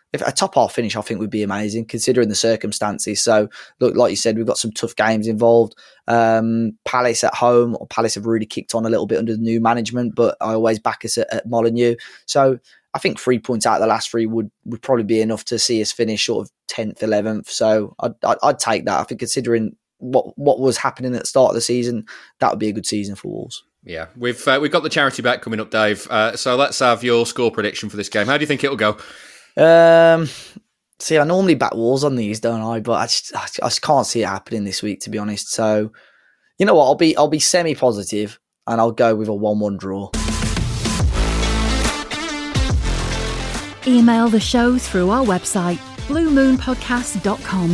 if a top half finish, I think would be amazing considering the circumstances. So, look, like you said, we've got some tough games involved. Um, Palace at home, or Palace have really kicked on a little bit under the new management, but I always back us at, at Molineux. So, I think three points out of the last three would, would probably be enough to see us finish sort of tenth, eleventh. So, I'd, I'd, I'd take that. I think considering what what was happening at the start of the season, that would be a good season for Wolves. Yeah, we've uh, we've got the charity bet coming up, Dave. Uh, so let's have your score prediction for this game. How do you think it'll go? Um, see, I normally back Wolves on these, don't I? But I just, I just can't see it happening this week, to be honest. So, you know what? I'll be I'll be semi positive, and I'll go with a one-one draw. Email the show through our website, blue moon podcast dot com.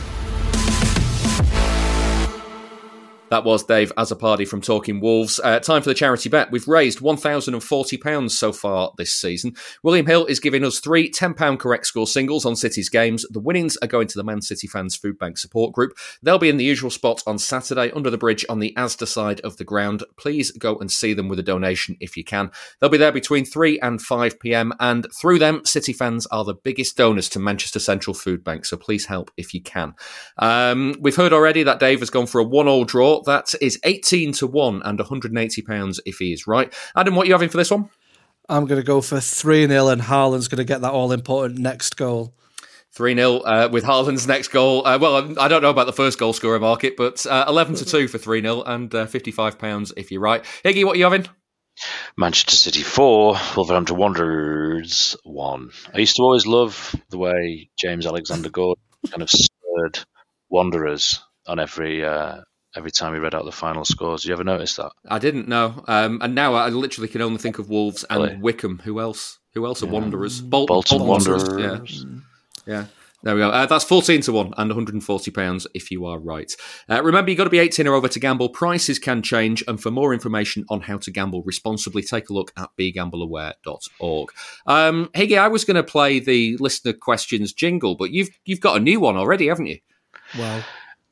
That was Dave Azzopardi from Talking Wolves. Uh, time for the charity bet. We've raised one thousand forty pounds so far this season. William Hill is giving us three ten pounds correct score singles on City's games. The winnings are going to the Man City Fans Food Bank support group. They'll be in the usual spot on Saturday under the bridge on the Asda side of the ground. Please go and see them with a donation if you can. They'll be there between three and five p.m. and through them, City fans are the biggest donors to Manchester Central Food Bank, so please help if you can. Um, we've heard already that Dave has gone for a one-all draw. That is eighteen to one and one hundred eighty pounds if he is right. Adam, what are you having for this one? I'm going to go for three nil and Haaland's going to get that all-important next goal. three nil uh, with Haaland's next goal. Uh, well, I don't know about the first goal scorer market, but uh, eleven to two for three nil and uh, fifty-five pounds if you're right. Higgy, what are you having? Manchester City four, Wolverhampton Wanderers one. I used to always love the way James Alexander-Gordon kind of stirred Wanderers on every... Uh, Every time he read out the final scores. Did you ever notice that? I didn't know. Um, and now I literally can only think of Wolves and really? Wickham. Who else? Who else are yeah. Wanderers? Bol- Bolton, Bolton Wanderers. Yeah. yeah. There we go. Uh, that's fourteen to one and one hundred forty pounds if you are right. Uh, remember, you've got to be eighteen or over to gamble. Prices can change. And for more information on how to gamble responsibly, take a look at be gamble aware dot org. Um, Higgy, I was going to play the listener questions jingle, but you've you've got a new one already, haven't you? Wow.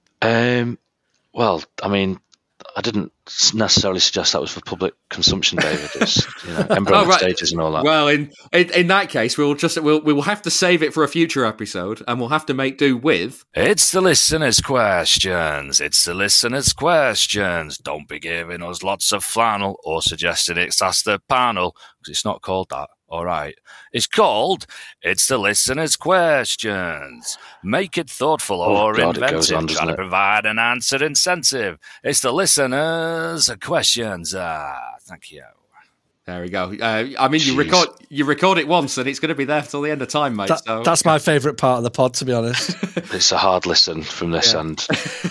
Um... Well, I mean, I didn't necessarily suggest that was for public consumption, David. It's, you know, embryonic oh, right. stages and all that. Well, in, in in that case, we'll just we'll we will have to save it for a future episode, and we'll have to make do with. It's the listeners' questions. It's the listeners' questions. Don't be giving us lots of flannel or suggesting it's ask the panel because it's not called that. All right. It's called It's the Listeners' Questions. Make it thoughtful oh, or God, inventive. On, Try to it? provide an answer incentive. It's the Listeners' Questions. Ah, thank you. There we go. Uh, I mean, Jeez. you record you record it once, and it's going to be there till the end of time, mate. That, so. That's my favourite part of the pod, to be honest. It's a hard listen from this yeah. end.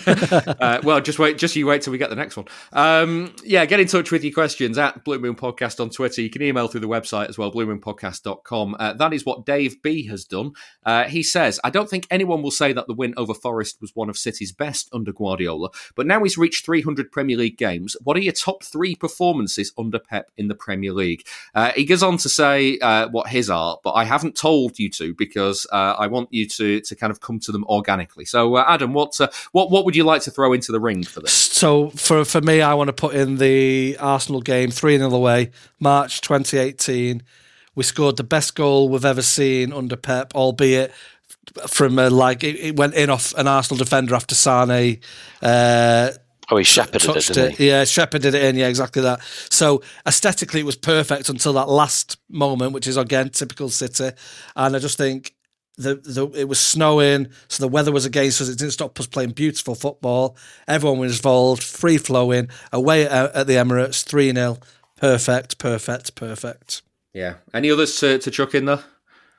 uh, well, just wait, just you wait till we get the next one. Um, yeah, get in touch with your questions at Blue Moon Podcast on Twitter. You can email through the website as well, blue moon podcast dot com. Uh, that is what Dave B has done. Uh, he says, I don't think anyone will say that the win over Forest was one of City's best under Guardiola, but now he's reached three hundred Premier League games. What are your top three performances under Pep in the Premier League? Uh, he goes on to say uh, what his are, but I haven't told you to because uh, I want you to to kind of come to them organically. So, uh, Adam, what uh, what what would you like to throw into the ring for this? So, for for me, I want to put in the Arsenal game, three nil away, March twenty eighteen. We scored the best goal we've ever seen under Pep, albeit from a, like it, it went in off an Arsenal defender after Sane. Uh, Oh, he shepherded it, didn't he? It. Yeah, shepherded it in. Yeah, exactly that. So aesthetically, it was perfect until that last moment, which is again typical City. And I just think the the it was snowing, so the weather was against us. It didn't stop us playing beautiful football. Everyone was involved, free flowing, away at, at the Emirates, three nil. Perfect, perfect, perfect. Yeah. Any others to, to chuck in there?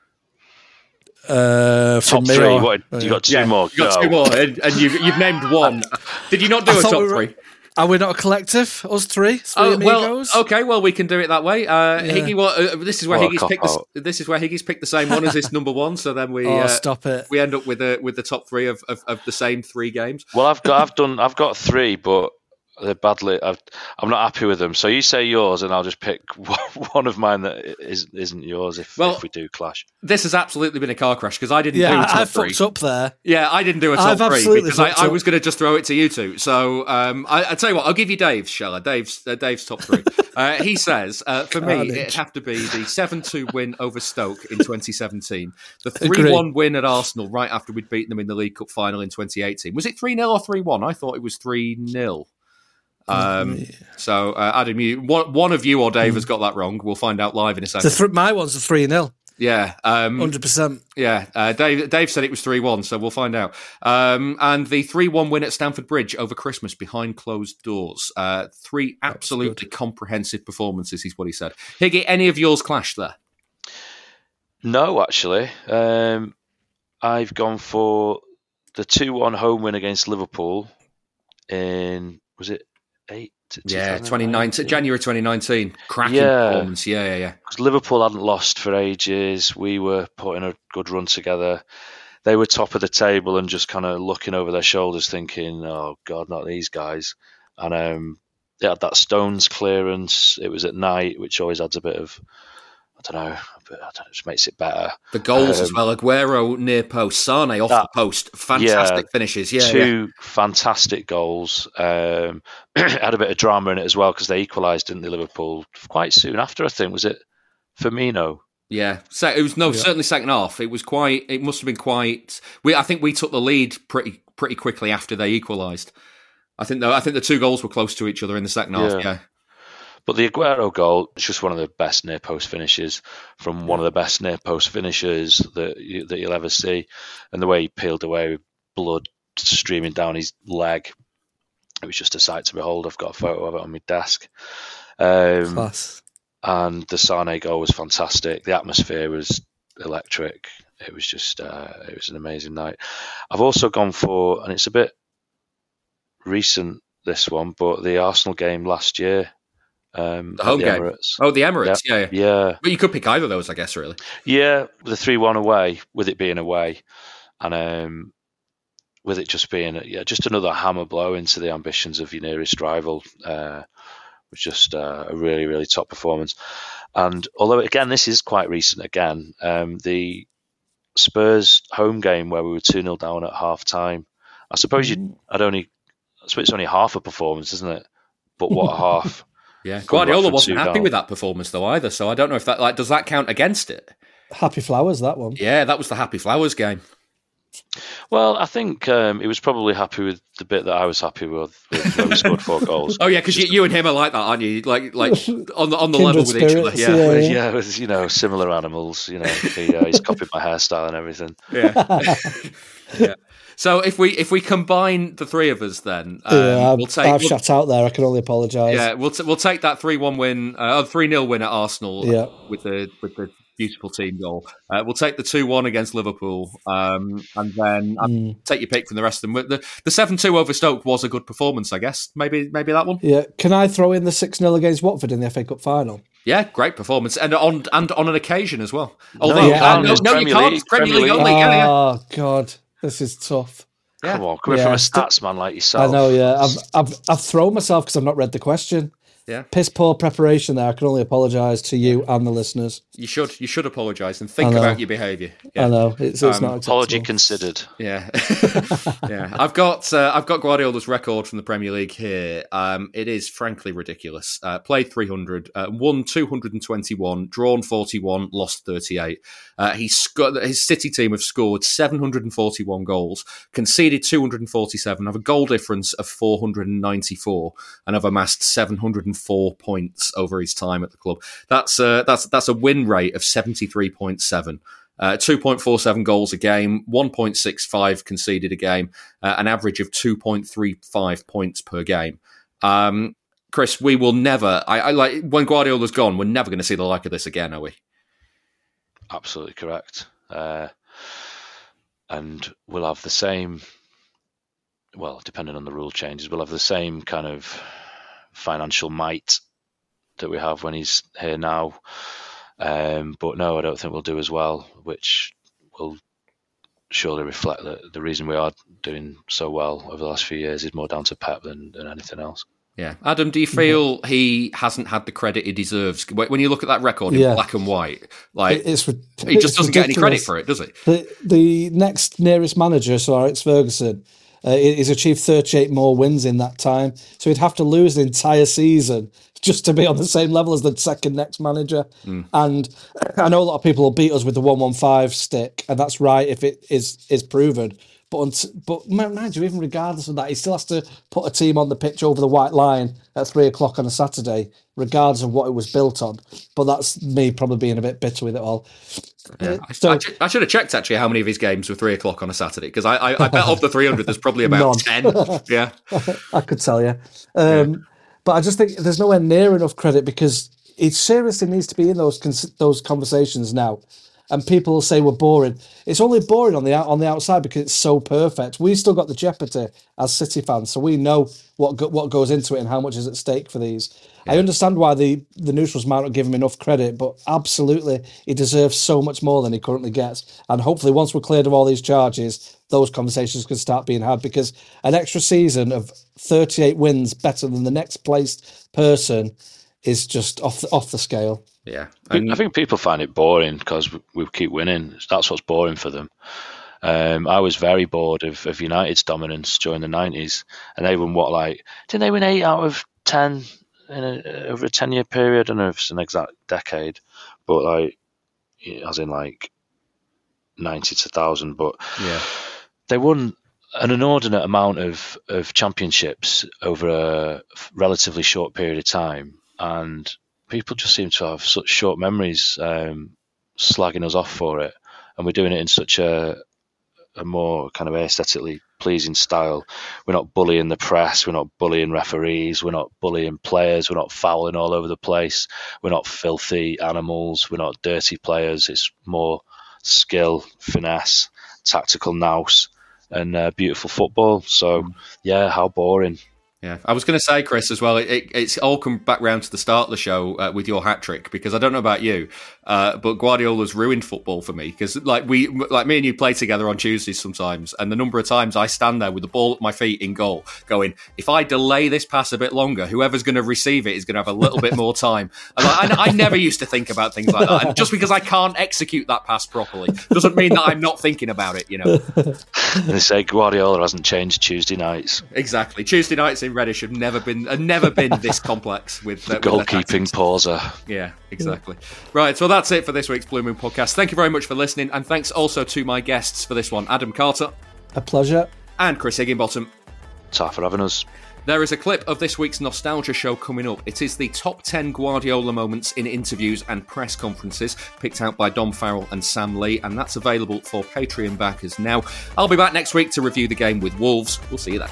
Uh, top me three. or, what, you got two yeah, more. You got Go. two more, and, and you've, you've named one. Did you not do I a top we were, three? Are we not a collective? Us three? Three oh, amigos? well, okay. Well, we can do it that way. Uh, Yeah. Higgy, what, uh, this is where Well, Higgy's picked. The, this is where Higgy's picked the same one as this number one. So then we Oh, uh, stop it. we end up with the with the top three of, of, of the same three games. Well, I've got, I've done, I've got three, but they're badly. I've, I'm not happy with them. So you say yours, and I'll just pick one of mine that is, isn't yours if, well, if we do clash. This has absolutely been a car crash because I didn't yeah, do a top I three. fucked up there. Yeah, I didn't do a top I've three because I, I up. was going to just throw it to you two. So um, I, I tell you what, I'll give you Dave's, shall I? Dave's uh, Dave's top three. uh, he says, uh, for Carnage. me, it'd have to be the seven two win over Stoke in twenty seventeen, the three one win at Arsenal right after we'd beaten them in the League Cup final in twenty eighteen. Was it three nil or three one? I thought it was three nil. Um, yeah. So, uh, Adam, you, one, one of you or Dave mm. has got that wrong. We'll find out live in a second. Th- my one's a three nil. Yeah. Um, one hundred percent. Yeah. Uh, Dave Dave said it was three one, so we'll find out. Um, and the three one win at Stamford Bridge over Christmas behind closed doors. Uh, three absolutely comprehensive performances is what he said. Higgy, any of yours clashed there? No, actually. Um, I've gone for the two one home win against Liverpool in, was it eight? Yeah, twenty nineteen, January twenty nineteen. Cracking yeah. performance. Yeah, yeah, yeah. Because Liverpool hadn't lost for ages. We were putting a good run together. They were top of the table and just kind of looking over their shoulders thinking, oh, God, not these guys. And um, they had that Stones clearance. It was at night, which always adds a bit of, I don't know, but I don't know, it just makes it better. The goals um, as well. Aguero near post, Sane off that, the post. Fantastic yeah, finishes. Yeah, two yeah. fantastic goals. Um, had a bit of drama in it as well because they equalised, didn't they, Liverpool? Quite soon after, I think. Was it Firmino? Yeah, so it was no yeah. certainly second half. It was quite. It must have been quite. We I think we took the lead pretty pretty quickly after they equalised. I think though I think the two goals were close to each other in the second half. Yeah. yeah. But the Aguero goal is just one of the best near post finishes from one of the best near post finishers that you, that you'll ever see, and the way he peeled away with blood streaming down his leg, it was just a sight to behold. I've got a photo of it on my desk. Um, Class. And the Sane goal was fantastic. The atmosphere was electric. It was just uh, it was an amazing night. I've also gone for, and it's a bit recent this one, but the Arsenal game last year. Um, the home the game. Emirates. Oh, the Emirates. Yeah, yeah, yeah. But you could pick either of those, I guess. Really. Yeah, the three one away, with it being away, and um, with it just being yeah, just another hammer blow into the ambitions of your nearest rival. Uh, was just uh, a really, really top performance. And although again, this is quite recent. Again, um, the Spurs home game where we were two nil down at half time. I suppose you. I'd only. I suppose it's only half a performance, isn't it? But what a half. Yeah, Guardiola wasn't happy down. with that performance though either, so I don't know if that like does that count against it. Happy Flowers, that one. Yeah, that was the Happy Flowers game. Well, I think um, he was probably happy with the bit that I was happy with, with where we scored four goals. Oh yeah, because you, you and him are like that, aren't you? Like like on the on the level with each other. Yeah, yeah, yeah. It was, you know, similar animals. You know, he, uh, he's copied my hairstyle and everything. Yeah. yeah. So if we if we combine the three of us, then um, yeah, we'll take. I've we'll, shut out there. I can only apologise. Yeah, we'll t- we'll take that three one win, uh, three nil win at Arsenal. Yeah. Uh, with the with the beautiful team goal. Uh, we'll take the two one against Liverpool, um, and then mm. take your pick from the rest of them. The the seven two over Stoke was a good performance, I guess. Maybe maybe that one. Yeah. Can I throw in the six nil against Watford in the F A Cup final? Yeah, great performance, and on and on an occasion as well. Although no, yeah, uh, no, no you can't. It's Premier League only. Oh yeah, yeah. God, this is tough. Yeah. Come on, coming yeah. from a stats man like yourself. I know, yeah. I've I've, I've thrown myself because I've not read the question. Yeah. Piss poor preparation there. I can only apologise to you and the listeners. You should you should apologise and think about your behaviour. Yeah. I know. It's, it's um, not acceptable. Apology considered. Yeah. yeah. I've got uh, I've got Guardiola's record from the Premier League here. Um, it is frankly ridiculous. Uh, played three hundred, uh, won two hundred twenty-one, drawn forty-one, lost thirty-eight. Uh, he sco- his City team have scored seven hundred forty-one goals, conceded two hundred forty-seven, have a goal difference of four hundred ninety-four, and have amassed seven hundred four points over his time at the club. That's uh, that's that's a win rate of seventy-three point seven. Uh, two point four seven goals a game, one point six five conceded a game, uh, an average of two point three five points per game. Um, Chris, we will never. I, I like when Guardiola's gone. We're never going to see the like of this again, are we? Absolutely correct. Uh, and we'll have the same. Well, depending on the rule changes, we'll have the same kind of financial might that we have when he's here now. Um, but no, I don't think we'll do as well, which will surely reflect that the reason we are doing so well over the last few years is more down to Pep than, than anything else. Yeah. Adam, do you feel mm-hmm. he hasn't had the credit he deserves? When you look at that record in yeah. black and white, like it's, he it's just doesn't ridiculous. get any credit for it, does he? The, the next nearest manager, Sir Alex Ferguson, uh, he's achieved thirty-eight more wins in that time. So he'd have to lose the entire season just to be on the same level as the second next manager. Mm. And I know a lot of people will beat us with the one one five stick, and that's right if it is is proven. But but mind you, even regardless of that, he still has to put a team on the pitch over the white line at three o'clock on a Saturday, regardless of what it was built on. But that's me probably being a bit bitter with it all. Yeah. So, I, I should have checked actually how many of his games were three o'clock on a Saturday, because I, I, I bet of the three hundred there's probably about ten. Yeah, I could tell you. Um, yeah. But I just think there's nowhere near enough credit, because it seriously needs to be in those those conversations now. And people will say we're boring. It's only boring on the on the outside because it's so perfect. We still got the jeopardy as City fans, so we know what go, what goes into it and how much is at stake for these. Yeah. I understand why the, the neutrals might not give him enough credit, but absolutely, he deserves so much more than he currently gets. And hopefully, once we're cleared of all these charges, those conversations can start being had, because an extra season of thirty-eight wins better than the next placed person is just off the, off the scale. Yeah, and I think people find it boring because we keep winning. That's what's boring for them. Um, I was very bored of, of United's dominance during the nineties, and they won what, like, didn't they win eight out of ten in a, over a ten-year period? I don't know if it's an exact decade, but like, as in like ninety to thousand. But yeah, they won an inordinate amount of of championships over a relatively short period of time, and people just seem to have such short memories, um, slagging us off for it, and we're doing it in such a, a more kind of aesthetically pleasing style. We're not bullying the press, we're not bullying referees, we're not bullying players, we're not fouling all over the place, we're not filthy animals, we're not dirty players. It's more skill, finesse, tactical nous, and uh, beautiful football. So, yeah, how boring. Yeah, I was going to say, Chris, as well, it, it, it's all come back round to the start of the show uh, with your hat-trick, because I don't know about you, uh, but Guardiola's ruined football for me, because like we, like me and you play together on Tuesdays sometimes, and the number of times I stand there with the ball at my feet in goal going, if I delay this pass a bit longer, whoever's going to receive it is going to have a little bit more time. And I, I, I never used to think about things like that, and just because I can't execute that pass properly doesn't mean that I'm not thinking about it, you know. They say Guardiola hasn't changed Tuesday nights. Exactly. Tuesday nights in Reddish have never been have never been this complex with uh, goalkeeping pauser. Yeah, exactly. Right, so that's it for this week's Blue Moon podcast. Thank you very much for listening, and thanks also to my guests for this one, Adam Carter. A pleasure. And Chris Higginbottom. Ta for having us. There is a clip of this week's Nostalgia Show coming up. It is the top ten Guardiola moments in interviews and press conferences, picked out by Dom Farrell and Sam Lee, and that's available for Patreon backers now. I'll be back next week to review the game with Wolves. We'll see you then.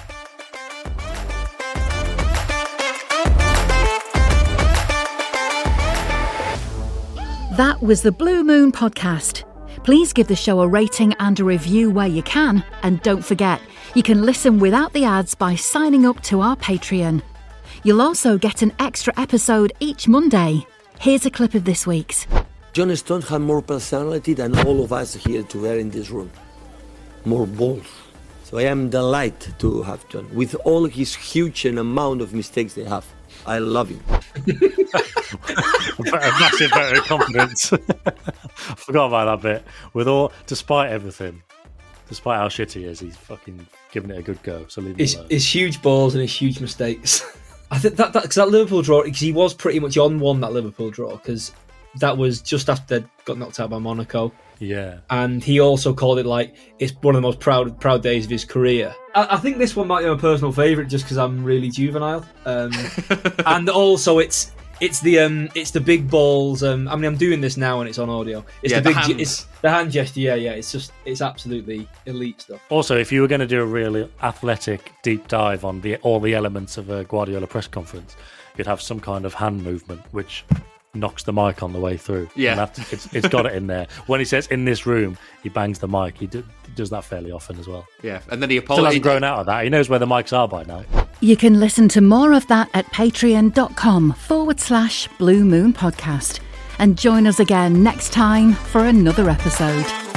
That was the Blue Moon podcast. Please give the show a rating and a review where you can. And don't forget, you can listen without the ads by signing up to our Patreon. You'll also get an extra episode each Monday. Here's a clip of this week's. John Stones had more personality than all of us here together in this room. More balls. So I am delighted to have John, with all his huge and amount of mistakes they have. I love him. A massive vote of confidence. I forgot about that bit. With all, despite everything, despite how shit he is, he's fucking giving it a good go. So leave him his, alone. His huge balls and his huge mistakes. I think that that, cause that Liverpool draw, because he was pretty much on one, that Liverpool draw, because that was just after they got knocked out by Monaco. Yeah. And he also called it like it's one of the most proud proud days of his career. I, I think this one might be my personal favourite just because I'm really juvenile. Um, and also it's it's the um it's the big balls. Um, I mean I'm doing this now and it's on audio. It's yeah, the big the hands. it's the hand gesture. Yeah, yeah. It's just it's absolutely elite stuff. Also, if you were going to do a really athletic deep dive on the all the elements of a Guardiola press conference, you'd have some kind of hand movement which knocks the mic on the way through. Yeah, and that's, it's, it's got it in there. When he says in this room, he bangs the mic. He, do, he does that fairly often as well. Yeah, and then he Still apologizes. hasn't grown out of that. He knows where the mics are by now. You can listen to more of that at patreon.com forward slash Blue Moon Podcast. And join us again next time for another episode.